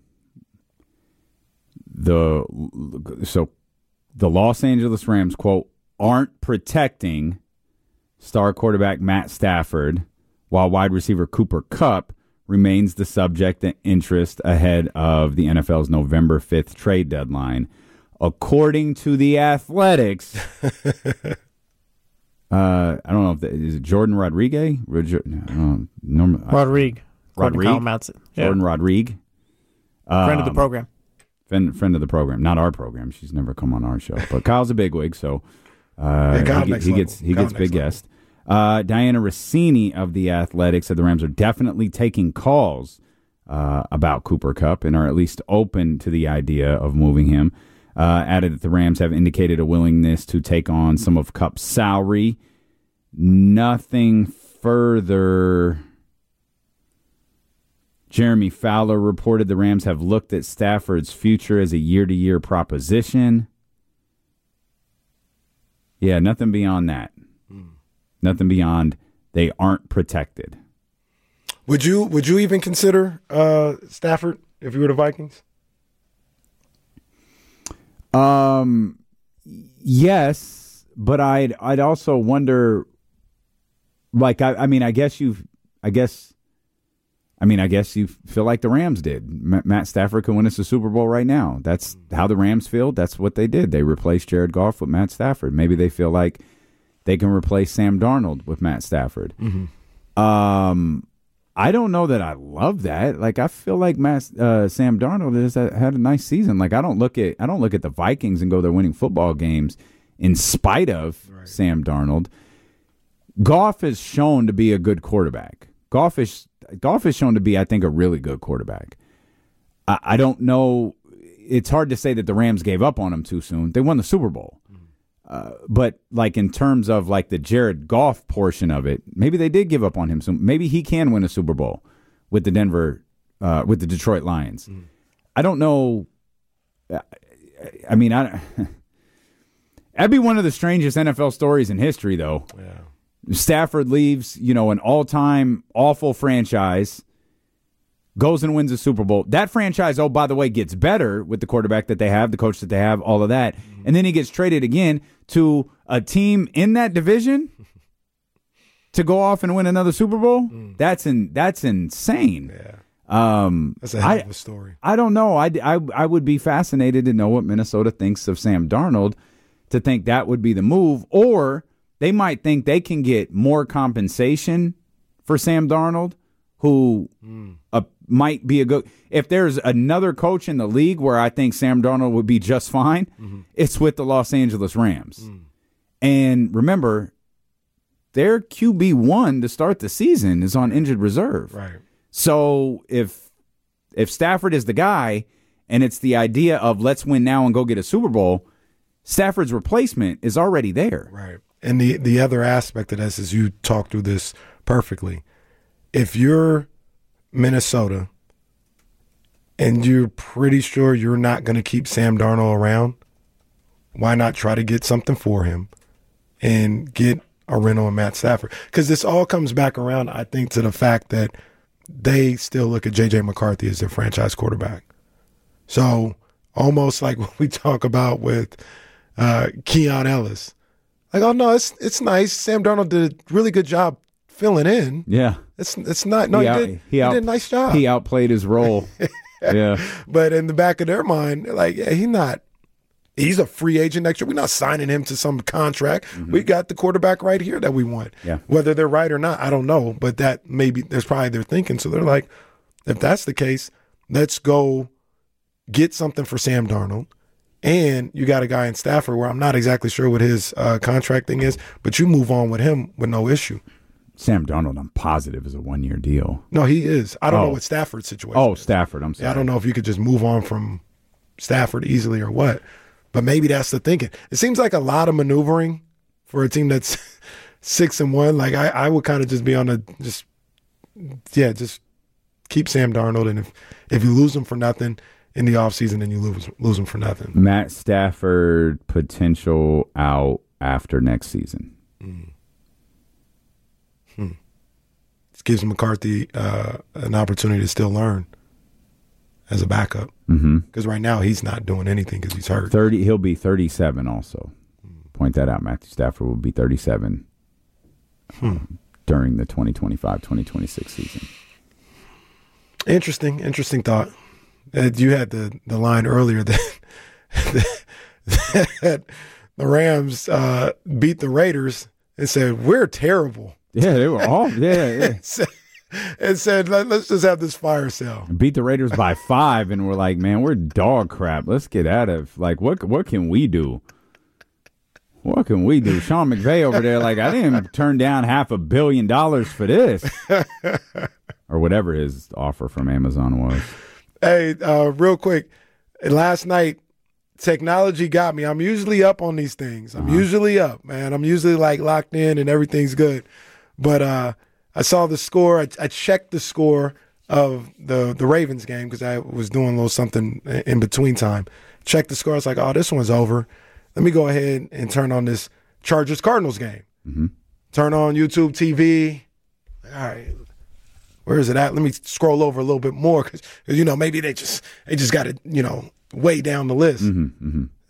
Speaker 2: The so the Los Angeles Rams, quote, aren't protecting star quarterback Matt Stafford while wide receiver Cooper Kupp remains the subject of interest ahead of the N F L's November fifth trade deadline. According to The Athletics, uh, I don't know if that, is it Jordan Rodriguez? Roger, uh, Norma,
Speaker 6: Rodrigue.
Speaker 2: Rodrigue?
Speaker 6: Kyle Madsen. Yeah.
Speaker 2: Jordan Rodriguez.
Speaker 6: Friend of the
Speaker 2: Um,
Speaker 6: program.
Speaker 2: Friend, friend of the program, not our program. She's never come on our show, but Kyle's a bigwig, so uh,
Speaker 3: Yeah, Kyle
Speaker 2: he,
Speaker 3: next
Speaker 2: he
Speaker 3: level.
Speaker 2: gets he
Speaker 3: Kyle
Speaker 2: gets
Speaker 3: next
Speaker 2: big
Speaker 3: level.
Speaker 2: guest. Uh, Diana Rossini of the Athletic said the Rams are definitely taking calls uh, about Cooper Kupp and are at least open to the idea of moving him. Uh, added that the Rams have indicated a willingness to take on some of Kupp's salary. Nothing further. Jeremy Fowler reported the Rams have looked at Stafford's future as a year-to-year proposition. Yeah, nothing beyond that. Nothing beyond they aren't protected.
Speaker 3: Would you, would you even consider uh, Stafford if you were the Vikings?
Speaker 2: Um, yes, but I'd I'd also wonder. Like I, I mean, I guess you, I guess, I mean, I guess you feel like the Rams did. M- Matt Stafford could win us a Super Bowl right now. That's how the Rams feel. That's what they did. They replaced Jared Goff with Matt Stafford. Maybe they feel like they can replace Sam Darnold with Matt Stafford. Mm-hmm. Um, I don't know that I love that. Like I feel like Matt, uh, Sam Darnold has had a nice season. Like I don't look at, I don't look at the Vikings and go they're winning football games in spite of right. Sam Darnold. Goff is shown to be a good quarterback. Goff is Goff is shown to be, I think, a really good quarterback. I, I don't know. It's hard to say that the Rams gave up on him too soon. They won the Super Bowl. Mm-hmm. Uh, but like in terms of like the Jared Goff portion of it, maybe they did give up on him. So maybe he can win a Super Bowl with the Denver, uh, with the Detroit Lions. Mm-hmm. I don't know. I mean, I. That'd be one of the strangest N F L stories in history, though.
Speaker 3: Yeah.
Speaker 2: Stafford leaves, you know, an all-time awful franchise, goes and wins a Super Bowl. That franchise, oh, by the way, gets better with the quarterback that they have, the coach that they have, all of that. Mm-hmm. And then he gets traded again to a team in that division to go off and win another Super Bowl. Mm. That's in, that's insane.
Speaker 3: Yeah.
Speaker 2: Um,
Speaker 3: that's a hell
Speaker 2: I,
Speaker 3: of a story.
Speaker 2: I don't know. I, I, I would be fascinated to know what Minnesota thinks of Sam Darnold, to think that would be the move, or they might think they can get more compensation for Sam Darnold, who mm. uh, might be a good. If there's another coach in the league where I think Sam Darnold would be just fine, mm-hmm. it's with the Los Angeles Rams. Mm. And remember, their Q B one to start the season is on injured reserve.
Speaker 3: Right.
Speaker 2: So if if Stafford is the guy, and it's the idea of let's win now and go get a Super Bowl, Stafford's replacement is already there.
Speaker 3: Right. And the, the other aspect of this is you talk through this perfectly. If you're Minnesota and you're pretty sure you're not going to keep Sam Darnold around, why not try to get something for him and get a rental and Matt Stafford? Because this all comes back around, I think, to the fact that they still look at J J McCarthy as their franchise quarterback. So almost like what we talk about with uh, Keon Ellis. Like, oh, no, it's it's nice. Sam Darnold did a really good job filling in.
Speaker 2: Yeah.
Speaker 3: It's it's not. No,
Speaker 2: he,
Speaker 3: he,
Speaker 2: out,
Speaker 3: did,
Speaker 2: he,
Speaker 3: he
Speaker 2: out,
Speaker 3: did a nice job.
Speaker 2: He outplayed his role. Yeah.
Speaker 3: But in the back of their mind, like, yeah, he's not. He's a free agent next year. We're not signing him to some contract. Mm-hmm. We got the quarterback right here that we want.
Speaker 2: Yeah.
Speaker 3: Whether they're right or not, I don't know. But that maybe there's probably their thinking. So they're like, if that's the case, let's go get something for Sam Darnold. And you got a guy in Stafford where I'm not exactly sure what his uh, contract thing is, but you move on with him with no issue.
Speaker 2: Sam Darnold, I'm positive, is a one-year deal.
Speaker 3: No, he is. I don't
Speaker 2: oh.
Speaker 3: know what Stafford's situation
Speaker 2: Oh,
Speaker 3: is.
Speaker 2: Stafford, I'm sorry.
Speaker 3: Yeah, I don't know if you could just move on from Stafford easily or what. But maybe that's the thinking. It seems like a lot of maneuvering for a team that's six and one. Like, I, I would kind of just be on a just, yeah, just keep Sam Darnold. And if, if you lose him for nothing in the offseason, then you lose, lose him for nothing.
Speaker 2: Matt Stafford potential out after next season.
Speaker 3: Mm. Hmm. This gives McCarthy uh, an opportunity to still learn as a backup. Because
Speaker 2: mm-hmm.
Speaker 3: right now he's not doing anything because he's hurt.
Speaker 2: thirty He'll be thirty-seven also. Mm. Point that out. Matthew Stafford will be thirty-seven
Speaker 3: hmm.
Speaker 2: um, during the twenty twenty-five twenty twenty-six season.
Speaker 3: Interesting, interesting thought. Uh, you had the, the line earlier that, that, that the Rams uh, beat the Raiders and said, we're terrible.
Speaker 2: Yeah, they were all, yeah, yeah.
Speaker 3: and said, and said Let, let's just have this fire sale.
Speaker 2: Beat the Raiders by five, and we're like, man, we're dog crap. Let's get out of, like, what What can we do? What can we do? Sean McVay over there, like, I didn't turn down half a billion dollars for this. Or whatever his offer from Amazon was.
Speaker 3: Hey, uh, real quick, last night, technology got me. I'm usually up on these things. I'm uh-huh. usually up, man. I'm usually, like, locked in and everything's good. But uh, I saw the score. I, I checked the score of the, the Ravens game because I was doing a little something in between time. Checked the score. I was like, oh, this one's over. Let me go ahead and turn on this Chargers-Cardinals game.
Speaker 2: Mm-hmm.
Speaker 3: Turn on YouTube T V. All right. Where is it at? Let me scroll over a little bit more because, you know, maybe they just they just got it, you know, way down the list.
Speaker 2: Mm-hmm, mm-hmm.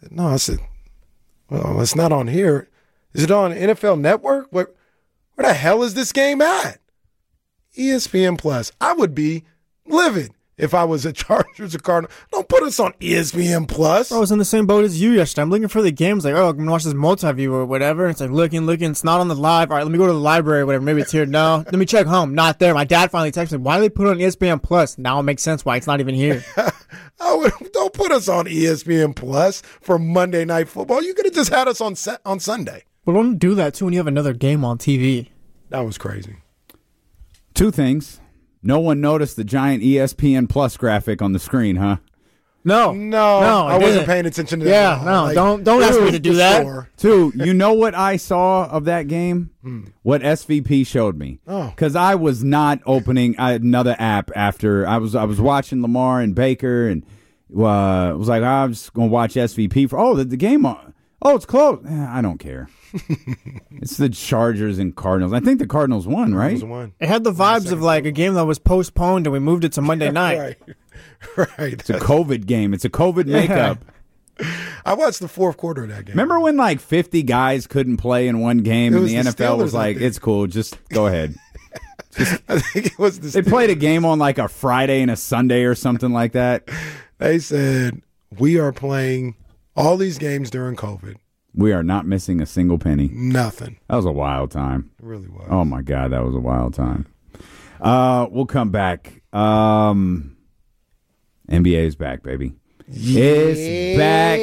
Speaker 3: No, I said, well, it's not on here. Is it on N F L Network? Where, where the hell is this game at? E S P N Plus. I would be livid if I was a Chargers or Cardinal. Don't put us on E S P N Plus.
Speaker 6: I was in the same boat as you yesterday. I'm looking for the games. Like, oh, I'm going to watch this multi-view or whatever. It's like looking, looking. It's not on the live. All right, let me go to the library or whatever. Maybe it's here. No. Let me check home. Not there. My dad finally texted me, why do they put it on E S P N Plus? Now it makes sense why it's not even here.
Speaker 3: I would, don't put us on E S P N Plus for Monday Night Football. You could have just had us on set, on Sunday.
Speaker 6: Well, don't do that, too, when you have another game on T V.
Speaker 3: That was crazy.
Speaker 2: Two things. No one noticed the giant E S P N Plus graphic on the screen, huh?
Speaker 6: No.
Speaker 3: No,
Speaker 6: No,
Speaker 3: I
Speaker 6: I
Speaker 3: wasn't
Speaker 6: didn't.
Speaker 3: paying attention to that.
Speaker 6: Yeah,
Speaker 3: at all.
Speaker 6: no,
Speaker 3: Like,
Speaker 6: don't- don't ask me to do that.
Speaker 3: before.
Speaker 2: Two, you know what I saw of that game? What S V P showed me.
Speaker 3: Oh.
Speaker 2: Because I was not opening another app after I was I was watching Lamar and Baker and uh, was like, I'm just going to watch S V P for, oh, the, the game, on. Oh, it's close. Eh, I don't care. It's the Chargers and Cardinals. I think the Cardinals won, right?
Speaker 3: That was one.
Speaker 6: It had the vibes of like a game that was postponed and we moved it to Monday night.
Speaker 3: Right. Right.
Speaker 2: It's a COVID game. It's a COVID makeup.
Speaker 3: I watched the fourth quarter of that game.
Speaker 2: Remember when like fifty guys couldn't play in one game
Speaker 3: It
Speaker 2: and
Speaker 3: was
Speaker 2: the
Speaker 3: the
Speaker 2: N F L was
Speaker 3: Steelers, I
Speaker 2: like,
Speaker 3: think.
Speaker 2: it's cool, just go ahead.
Speaker 3: I think it was the
Speaker 2: They played a game on like a Friday and a Sunday or something like that.
Speaker 3: They said, we are playing all these games during COVID.
Speaker 2: We are not missing a single penny.
Speaker 3: Nothing.
Speaker 2: That was a wild time.
Speaker 3: It really was.
Speaker 2: Oh my God, that was a wild time. Uh, we'll come back. Um, N B A is back, baby. It's back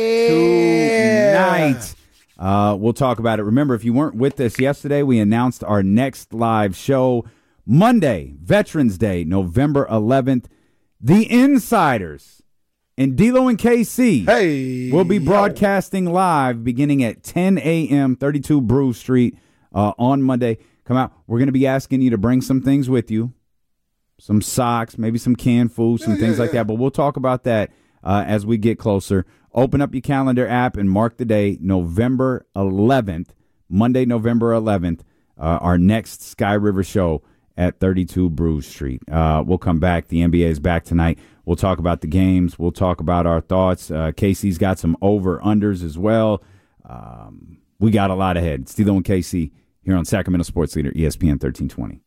Speaker 2: tonight. Uh, we'll talk about it. Remember, if you weren't with us yesterday, we announced our next live show Monday, Veterans Day, November eleventh. The Insiders and D-Lo and K C
Speaker 3: Hey.
Speaker 2: will be broadcasting live beginning at ten a.m., thirty-two Brew Street uh, on Monday. Come out. We're going to be asking you to bring some things with you. Some socks, maybe some canned food, some
Speaker 3: Yeah,
Speaker 2: things
Speaker 3: yeah,
Speaker 2: like
Speaker 3: yeah.
Speaker 2: that. But we'll talk about that uh, as we get closer. Open up your calendar app and mark the day, November eleventh, Monday, November eleventh, uh, our next Sky River show at thirty-two Brew Street. Uh, we'll come back. The N B A is back tonight. We'll talk about the games. We'll talk about our thoughts. Uh, Casey's got some over-unders as well. Um, we got a lot ahead. It's D-Lo and K C here on Sacramento Sports Leader, E S P N thirteen twenty.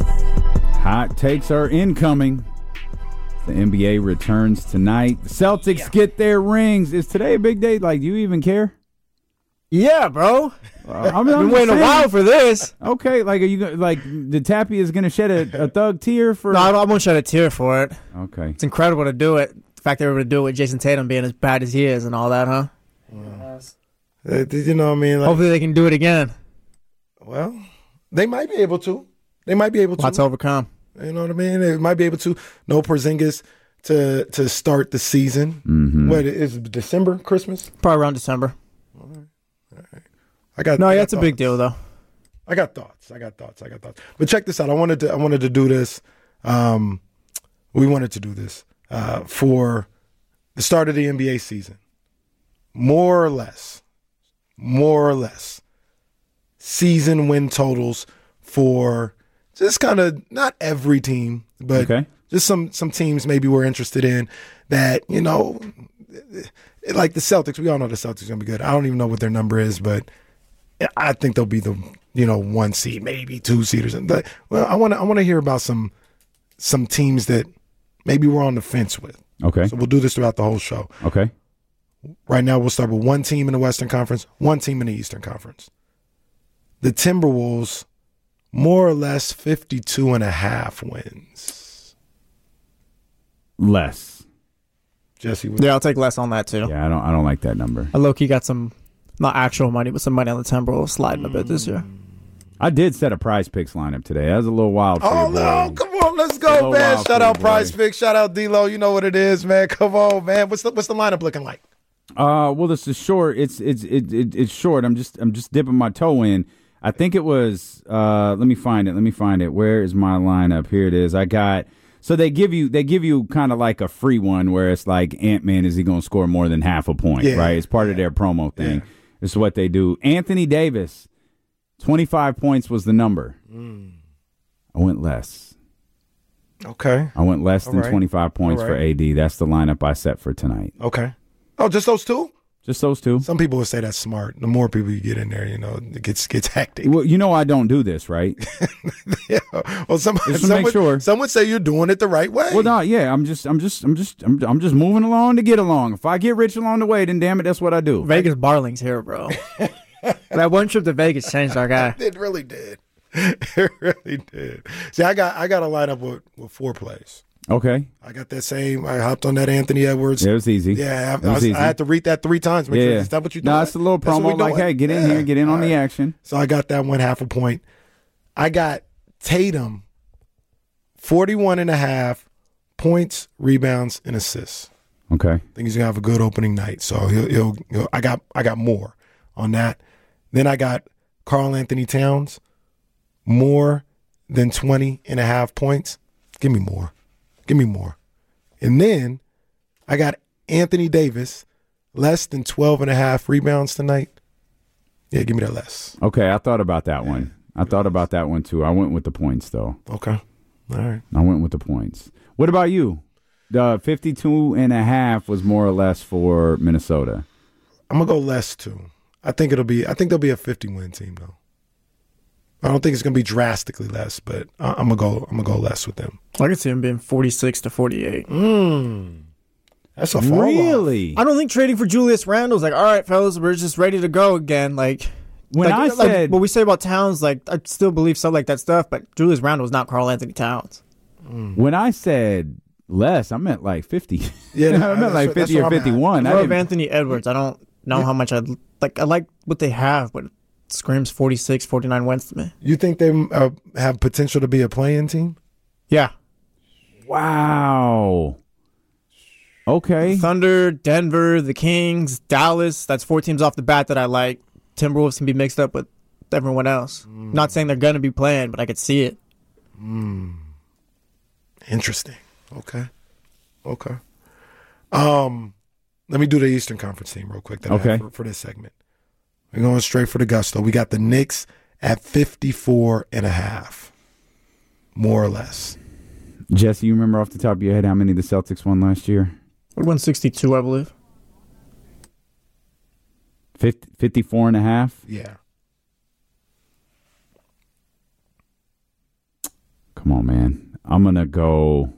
Speaker 2: Hot takes are incoming. The N B A returns tonight. The Celtics get their rings. Is today a big day? Like, do you even care?
Speaker 6: Yeah, bro.
Speaker 2: Uh, I'm, I'm
Speaker 6: Been
Speaker 2: just
Speaker 6: waiting a
Speaker 2: saying.
Speaker 6: while for this.
Speaker 2: Okay, like, are you gonna- like the Tappy is going to shed a, a thug tear for?
Speaker 6: No, I, I won't shed a tear for it.
Speaker 2: Okay.
Speaker 6: It's incredible to do it. The fact they were able to do it with Jason Tatum being as bad as he is and all that, huh?
Speaker 3: Uh, did you know what I mean? Like,
Speaker 6: Hopefully they can do it again.
Speaker 3: well, they might be able to. They might be able to.
Speaker 6: Lots to overcome.
Speaker 3: You know what I mean? They might be able to. No Porzingis to to start the season.
Speaker 2: Mm-hmm.
Speaker 3: What is it, December, Christmas?
Speaker 6: Probably around December.
Speaker 3: I got
Speaker 6: No,
Speaker 3: I
Speaker 6: yeah,
Speaker 3: got
Speaker 6: it's a big
Speaker 3: thoughts.
Speaker 6: deal, though.
Speaker 3: I got thoughts. I got thoughts. I got thoughts. But check this out. I wanted to. I wanted to do this. Um, we wanted to do this uh, for the start of the N B A season. More or less, more or less, season win totals for just kind of not every team, but
Speaker 2: Okay.
Speaker 3: just some some teams maybe we're interested in that, you know, like the Celtics. We all know the Celtics are gonna be good. I don't even know what their number is, but I think they'll be the, you know, one seed, maybe two seed or something. But, well, I want to I want to hear about some some teams that maybe we're on the fence with.
Speaker 2: Okay.
Speaker 3: So we'll do this throughout the whole show.
Speaker 2: Okay.
Speaker 3: Right now, we'll start with one team in the Western Conference, one team in the Eastern Conference. The Timberwolves, more or less fifty-two and a half wins.
Speaker 2: Less.
Speaker 3: Jesse, what-
Speaker 6: Yeah, I'll take less on that, too.
Speaker 2: Yeah, I don't. I don't like that number.
Speaker 6: I low-key got some, not actual money, but some money on the Timberwolves sliding a bit this year.
Speaker 2: I did set a Prize Picks lineup today. That was a little wild. For
Speaker 3: Oh,
Speaker 2: you,
Speaker 3: no,
Speaker 2: boy.
Speaker 3: come on, let's
Speaker 2: A
Speaker 3: go,
Speaker 2: little
Speaker 3: man.
Speaker 2: wild
Speaker 3: Shout
Speaker 2: for
Speaker 3: out
Speaker 2: you,
Speaker 3: Prize
Speaker 2: boy.
Speaker 3: Picks. Shout out D-Lo. You know what it is, man. Come on, man. What's the, what's the lineup looking like?
Speaker 2: Uh, well, this is short. It's it's it, it, it's short. I'm just I'm just dipping my toe in. I think it was. Uh, let me find it. Let me find it. Where is my lineup? Here it is. I got. So they give you they give you kind of like a free one where it's like Ant-Man, is he going to score more than half a point?
Speaker 3: Yeah.
Speaker 2: Right. It's part of their promo thing.
Speaker 3: Yeah.
Speaker 2: This is what they do. Anthony Davis, twenty-five points was the number.
Speaker 3: Mm.
Speaker 2: I went less.
Speaker 3: Okay.
Speaker 2: I went less
Speaker 3: All
Speaker 2: than
Speaker 3: right.
Speaker 2: twenty-five points
Speaker 3: All
Speaker 2: for
Speaker 3: right.
Speaker 2: A D. That's the lineup I set for tonight.
Speaker 3: Okay. Oh, just those two?
Speaker 2: Just those two.
Speaker 3: Some people would say that's smart. The more people you get in there, you know, it gets gets hectic.
Speaker 2: Well, you know I don't do this, right?
Speaker 3: Yeah. Well, some,
Speaker 2: Just to
Speaker 3: some,
Speaker 2: make
Speaker 3: would,
Speaker 2: sure.
Speaker 3: some would say you're doing it the right way.
Speaker 2: Well, no, yeah, I'm just, I'm just, I'm just, I'm, I'm just moving along to get along. If I get rich along the way, then damn it, that's what I do.
Speaker 6: Vegas Barling's here, bro. That one trip to Vegas changed our guy.
Speaker 3: It really did. It really did. See, I got I got to line up with, with four plays.
Speaker 2: Okay.
Speaker 3: I got that same. I hopped on that Anthony Edwards.
Speaker 2: Yeah, it was easy.
Speaker 3: Yeah,
Speaker 2: It
Speaker 3: I, I,
Speaker 2: was
Speaker 3: was,
Speaker 2: easy.
Speaker 3: I had to read that three times. Make
Speaker 2: Yeah,
Speaker 3: sure,
Speaker 2: yeah.
Speaker 3: is that what you're
Speaker 2: No,
Speaker 3: doing?
Speaker 2: it's a little
Speaker 3: That's what
Speaker 2: promo.
Speaker 3: we're
Speaker 2: Like,
Speaker 3: doing?
Speaker 2: hey, get in
Speaker 3: Yeah.
Speaker 2: here, get in on
Speaker 3: All
Speaker 2: the
Speaker 3: right.
Speaker 2: action.
Speaker 3: So I got that one half a point. I got Tatum, forty-one and a half points, rebounds, and assists.
Speaker 2: Okay.
Speaker 3: I think he's gonna have a good opening night. So he'll, he'll, he'll I got I got more on that. Then I got Karl Anthony Towns, more than twenty and a half points. Give me more. Give me more. And then I got Anthony Davis, less than twelve and a half rebounds tonight. Yeah, give me that less.
Speaker 2: Okay, I thought about that one. I thought about that one too. I went with the points though.
Speaker 3: Okay. All right.
Speaker 2: I went with the points. What about you? The fifty-two and a half was more or less for Minnesota.
Speaker 3: I'm gonna go less too. I think it'll be I think there'll be a fifty win team though. I don't think it's gonna be drastically less, but I- I'm gonna go I'm gonna go less with them.
Speaker 6: I could see him being forty-six to forty-eight.
Speaker 3: Mm. That's a fall off.
Speaker 2: Really?
Speaker 6: I don't think trading for Julius Randle's like, all right, fellas, we're just ready to go again. Like,
Speaker 2: When
Speaker 6: like,
Speaker 2: I
Speaker 6: like,
Speaker 2: said
Speaker 6: what we say about Towns, like, I still believe stuff like that stuff, but Julius Randle is not Karl Anthony Towns.
Speaker 2: when I said less, I meant like fifty.
Speaker 3: Yeah,
Speaker 2: I
Speaker 3: that's
Speaker 2: meant
Speaker 3: what-
Speaker 2: like
Speaker 3: that's
Speaker 2: fifty
Speaker 3: where
Speaker 2: or
Speaker 3: I'm at.
Speaker 2: fifty-one.
Speaker 6: I
Speaker 2: I
Speaker 6: love
Speaker 2: didn't-
Speaker 6: Anthony Edwards. I don't know how much I like. I like what they have, but it screams forty-six, forty-nine wins to me.
Speaker 3: You think they uh, have potential to be a play-in team?
Speaker 6: Yeah.
Speaker 2: Wow. Okay.
Speaker 6: Thunder, Denver, the Kings, Dallas. That's four teams off the bat that I like. Timberwolves can be mixed up with everyone else.
Speaker 3: Mm.
Speaker 6: Not saying they're going to be playing, but I could see it.
Speaker 3: Interesting. Okay. Okay. Um, let me do the Eastern Conference team real quick that I
Speaker 2: Okay.
Speaker 3: have for, for this segment. We're going straight for the gusto. We got the Knicks at fifty-four and a half, more or less.
Speaker 2: Jesse, you remember off the top of your head how many the Celtics won last year?
Speaker 6: We won sixty-two, I believe.
Speaker 2: fifty, fifty-four and a half?
Speaker 3: Yeah.
Speaker 2: Come on, man. I'm going to go.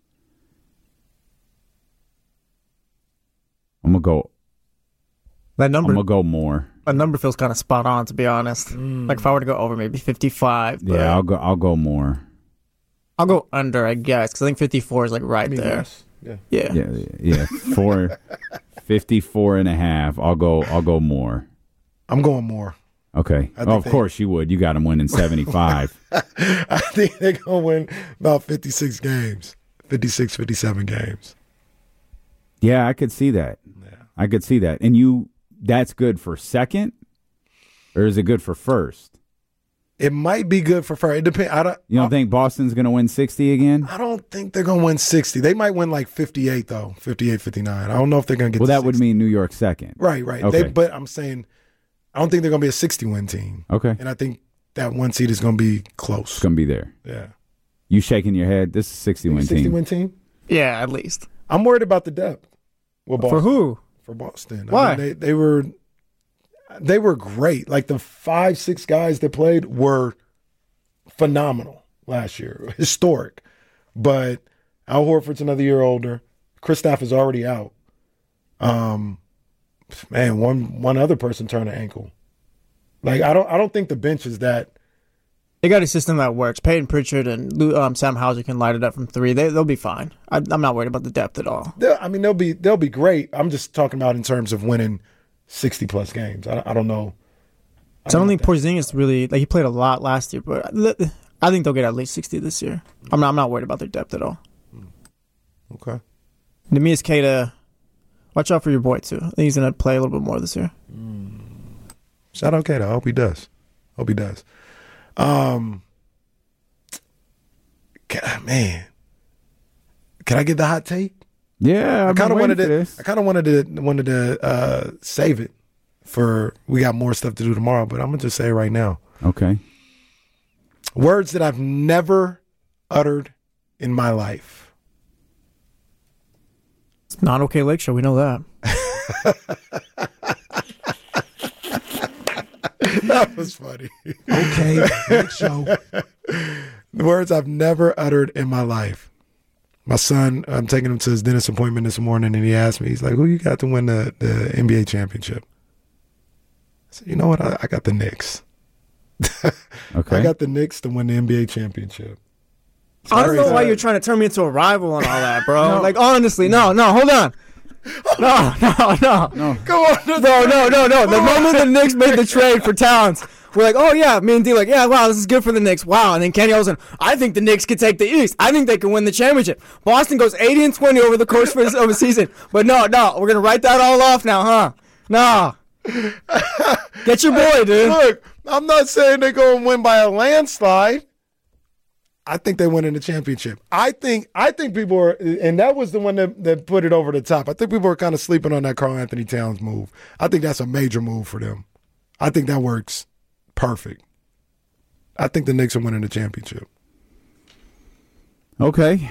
Speaker 2: I'm going to go.
Speaker 6: That
Speaker 2: I'm
Speaker 6: number,
Speaker 2: going to go more.
Speaker 6: that number feels kind of spot on, to be honest. Like if I were to go over, maybe fifty-five. But
Speaker 2: Yeah, I'll go I'll go more.
Speaker 6: I'll go under, I guess, because I think fifty-four is like right there.
Speaker 3: Yeah.
Speaker 6: Yeah.
Speaker 2: Yeah, yeah. Four fifty-four and a half. I'll go I'll go more.
Speaker 3: I'm going more.
Speaker 2: Okay.
Speaker 3: I think
Speaker 2: Oh, of
Speaker 3: they-
Speaker 2: course you would. You got them winning seventy-five.
Speaker 3: I think they're going to win about fifty-six games, fifty-six, fifty-seven games.
Speaker 2: Yeah, I could see that.
Speaker 3: Yeah.
Speaker 2: I could see that. And you that's good for second? Or is it good for first?
Speaker 3: It might be good for first. It depends. I don't.
Speaker 2: You don't think Boston's going to win sixty again?
Speaker 3: I don't think they're going to win sixty. They might win like fifty-eight, though. fifty-eight, fifty-nine. I don't know if they're going to get
Speaker 2: Well,
Speaker 3: to
Speaker 2: that would
Speaker 3: sixty.
Speaker 2: mean New York second.
Speaker 3: Right, right.
Speaker 2: Okay.
Speaker 3: They, but I'm saying, I don't think they're going to be a sixty-win team.
Speaker 2: Okay.
Speaker 3: And I think that one seed is going to be
Speaker 2: It's
Speaker 3: close.
Speaker 2: going to be there.
Speaker 3: Yeah.
Speaker 2: You shaking your head? This is a sixty-win team.
Speaker 3: sixty-win team?
Speaker 6: Yeah, at least.
Speaker 3: I'm worried about the depth. With
Speaker 6: For
Speaker 3: Boston.
Speaker 6: who?
Speaker 3: For Boston. I
Speaker 6: Why?
Speaker 3: mean, they, they were they were great. Like the five, six guys that played were phenomenal last year. Historic. But Al Horford's another year older. Kristaps is already out. Um man, one one other person turned an ankle. Like I don't I don't think the bench is that
Speaker 6: They got a system that works. Peyton Pritchard and Lou- um, Sam Hauser can light it up from three. They, they'll be fine. I, I'm not worried about the depth at all.
Speaker 3: they'll- I mean they'll be they'll be great. I'm just talking about in terms of winning sixty plus games. I, I don't know.
Speaker 6: So I don't think Porzingis really like he played a lot last year, but I, I think they'll get at least sixty this year. I'm not. I'm not worried about their depth at all.
Speaker 3: Okay.
Speaker 6: Neemias Queta, watch out for your boy too. I think he's gonna play a little bit more this year.
Speaker 3: Shout out Kato. I hope he does. Hope he does. Um, ca- man, can I get the hot take?
Speaker 2: Yeah,
Speaker 3: I
Speaker 2: I've
Speaker 3: kind
Speaker 2: been
Speaker 3: of wanted
Speaker 2: waiting for
Speaker 3: to.
Speaker 2: this.
Speaker 3: I kind of wanted to wanted to uh, save it for we got more stuff to do tomorrow. But I'm gonna just say it right now.
Speaker 2: Okay.
Speaker 3: Words that I've never uttered in my life.
Speaker 6: It's not okay Lake Show. We know that.
Speaker 3: That was funny.
Speaker 7: Okay, next show.
Speaker 3: The words I've never uttered in my life. My son, I'm taking him to his dentist appointment this morning, and he asked me, he's like, who you got to win the, the N B A championship? I said, you know what? I, I got the Knicks.
Speaker 2: Okay.
Speaker 3: I got the Knicks to win the N B A championship.
Speaker 6: I don't know why you're trying to turn me into a rival and all that, bro. Like, honestly, no, no, hold on. No, no, no.
Speaker 2: No.
Speaker 3: Come on.
Speaker 6: No, no, no, no. The moment the Knicks made the trade for Towns, we're like, oh, yeah, me and D like, yeah, wow, this is good for the Knicks. Wow. And then Kenny Olsen, I think the Knicks could take the East. I think they can win the championship. Boston goes eighty and twenty over the course of a season. But no, no, we're going to write that all off now, huh? No. Get your boy, dude.
Speaker 3: Look, I'm not saying they're going to win by a landslide. I think they win in the championship. I think I think people are, and that was the one that, that put it over the top. I think people are kind of sleeping on that Karl Anthony Towns move. I think that's a major move for them. I think that works perfect. I think the Knicks are winning the championship.
Speaker 2: Okay.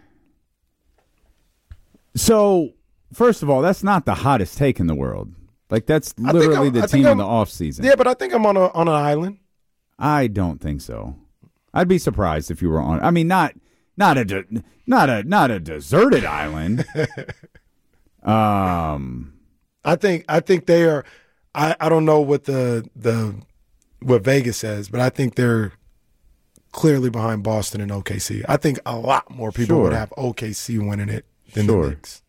Speaker 2: So, first of all, that's not the hottest take in the world. Like, that's literally the team in the offseason.
Speaker 3: Yeah, but I think I'm on a on an island.
Speaker 2: I don't think so. I'd be surprised if you were on. I mean, not not a de, not a not a deserted island. um,
Speaker 3: I think I think they are. I, I don't know what the the what Vegas says, but I think they're clearly behind Boston and O K C. I think a lot more people
Speaker 2: Sure.
Speaker 3: would have O K C winning it than
Speaker 2: Sure.
Speaker 3: the Knicks.